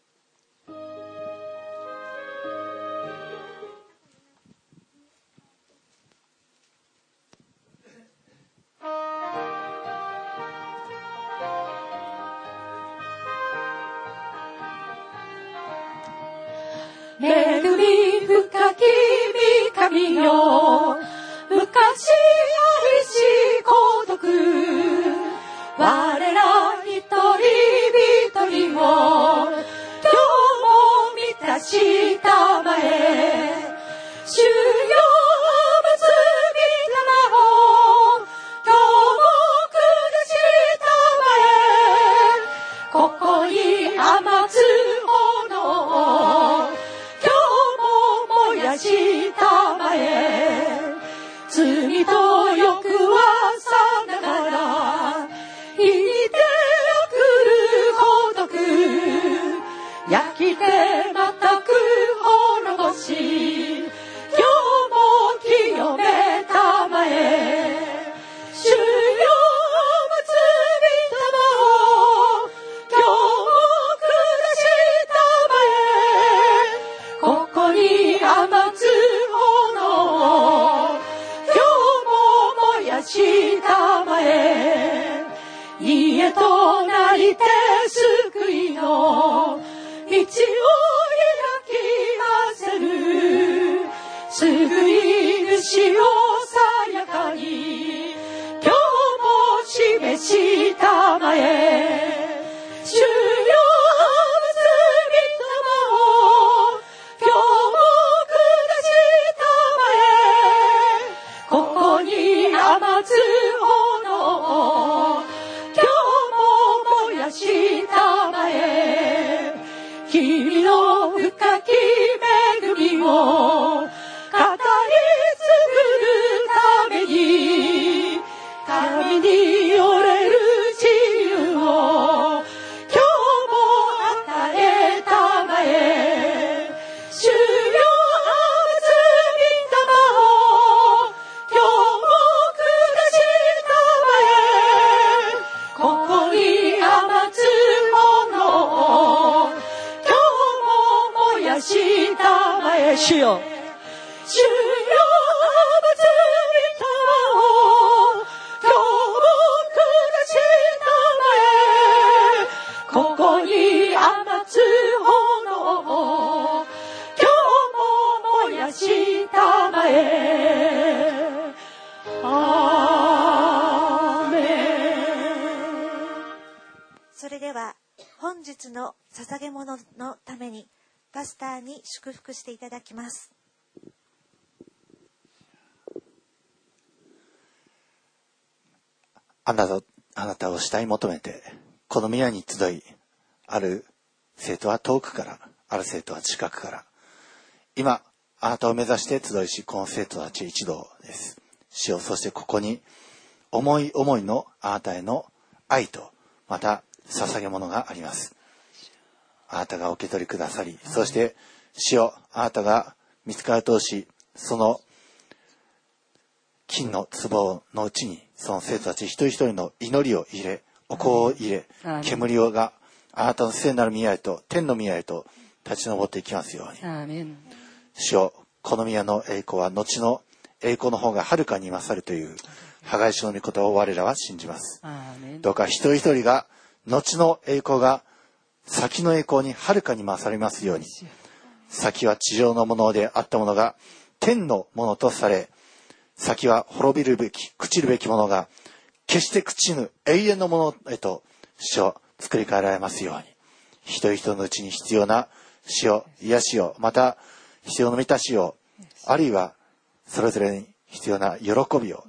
A: 恵み深き御神よ、昔ありし孤独、我ら一人一人を今日も満たしたまえ、主よ結び玉を今日も下したまえ、ここに余つ炎をしたまえ、罪と欲はさながら火にてくるほどく、焼きてまたく滅ぼし、今日も清めたまえ、主よ結び玉を今日も下したまえ、ここに余つしたまえ、家となりて救いの道を開きませる、救い主をさやかに今日も示したまえ、主よ結び玉を今日も下したまえ、ここに余つ炎を今日も燃やしたまえ、君の深き恵みを語り継ぐために、神によれる自由を今日も与えたまえ、主よ結び玉を今日もここに余つ炎を今日も燃やしたまえ、主よ主よ結び玉を今日も下したまえ、ここに余つ炎を今日も燃やしたまえ。アーメン。
B: それでは本日の捧げ物のためにパスターに祝福していただきます。
E: あなた、あなたを慕い求めてこの宮に集い、ある生徒は遠くから、ある生徒は近くから、今あなたを目指して集いし、この生徒たち一同です。主よ、そしてここに思い思いのあなたへの愛とまた捧げ物があります。あなたがお受け取りくださり、そして主よ、あなたが御使いを通し、その金の壺のうちにその生徒たち一人一人の祈りを入れ、お香を入れ、煙をがあなたの聖なる宮へと天の宮へと立ち上っていきますように。
C: アーメン。
E: 主よ、この宮の栄光は後の栄光の方がはるかに勝るという破壊主の御言葉を我らは信じます。どうか一人一人が後の栄光が先の栄光にはるかに勝りますように。先は地上のものであったものが天のものとされ、先は滅びるべき朽ちるべきものが決して朽ちぬ永遠のものへと主を作り変えられますように。一人一人のうちに必要な主を癒しを、また必要な満たしを、あるいはそれぞれに必要な喜びを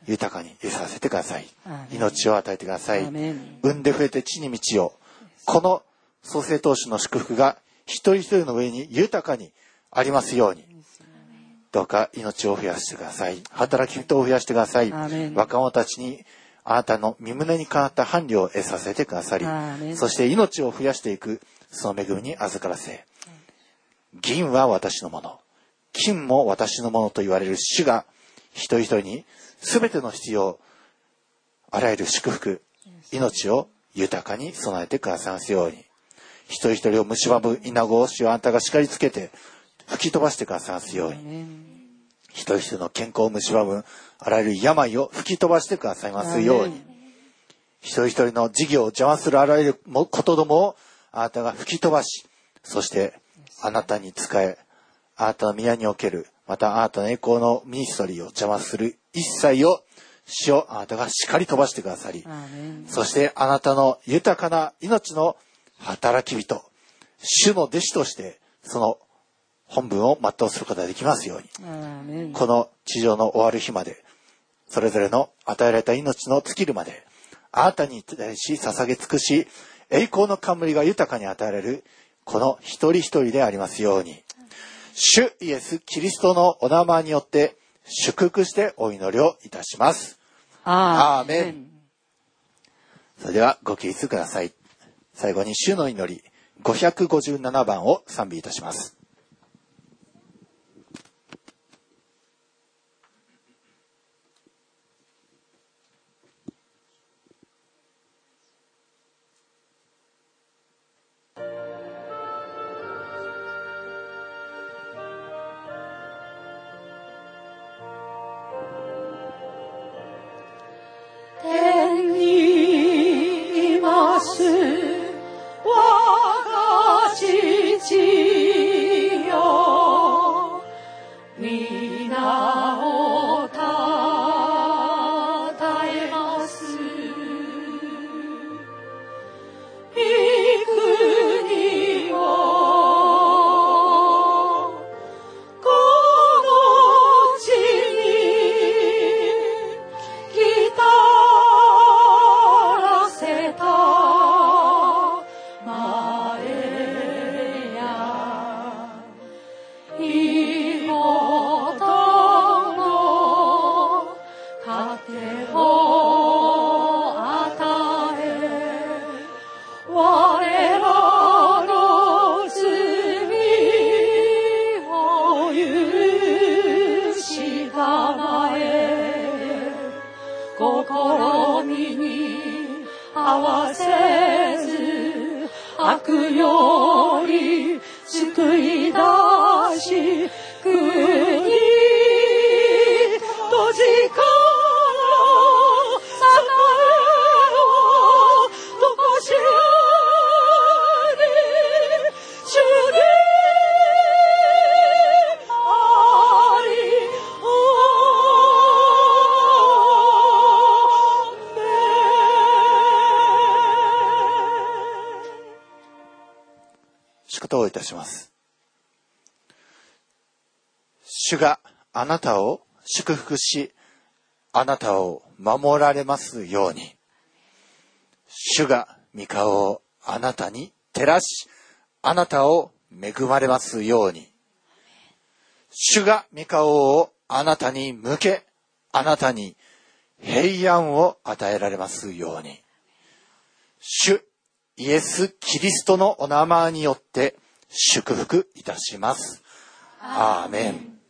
E: 豊かに得させてください。
C: アーメン
E: 命を与えてください。
C: アーメン
E: 産んで増えて地に満ちよう。この創生投手の祝福が一人一人の上に豊かにありますように。どうか命を増やしてください。働き人を増やしてください。
C: アーメン
E: 若者たちにあなたの身胸にかなった伴侶を得させてくださり
C: アーメン
E: そして命を増やしていくその恵みに預からせ銀は私のもの金も私のものと言われる主が一人一人に全ての必要あらゆる祝福命を豊かに備えてくださいますように一人一人を蝕む稲子を主はあなたが叱りつけて吹き飛ばしてくださいますように一人一人の健康を蝕むあらゆる病を吹き飛ばしてくださいますように一人一人の事業を邪魔するあらゆることどもをあなたが吹き飛ばしそしてあなたに仕えあなたの宮におけるまたあなたの栄光のミニストリーを邪魔する一切を主をあなたが叱り飛ばしてくださり
C: アーメン
E: そしてあなたの豊かな命の働き人主の弟子としてその本分を全うすることができますように
C: アーメン
E: この地上の終わる日までそれぞれの与えられた命の尽きるまであなたに対し捧げ尽くし栄光の冠が豊かに与えられるこの一人一人でありますように主イエスキリストのお名前によって祝福してお祈りをいたします。
C: ア
E: ーメンそれではご起立ください。最後に主の祈りごひゃくごじゅうななばんを賛美いたします。
A: 天にいます我が父よ皆をたたえます御国をこの地に来た試みに合わせず悪より救い出し国と力栄を残しに主にあり
E: 祝祷をいたします。主があなたを祝福し、あなたを守られますように。主が御顔をあなたに照らし、あなたを恵まれますように。主が御顔をあなたに向け、あなたに平安を与えられますように。主イエス・キリストのお名前によって祝福いたします。アーメン。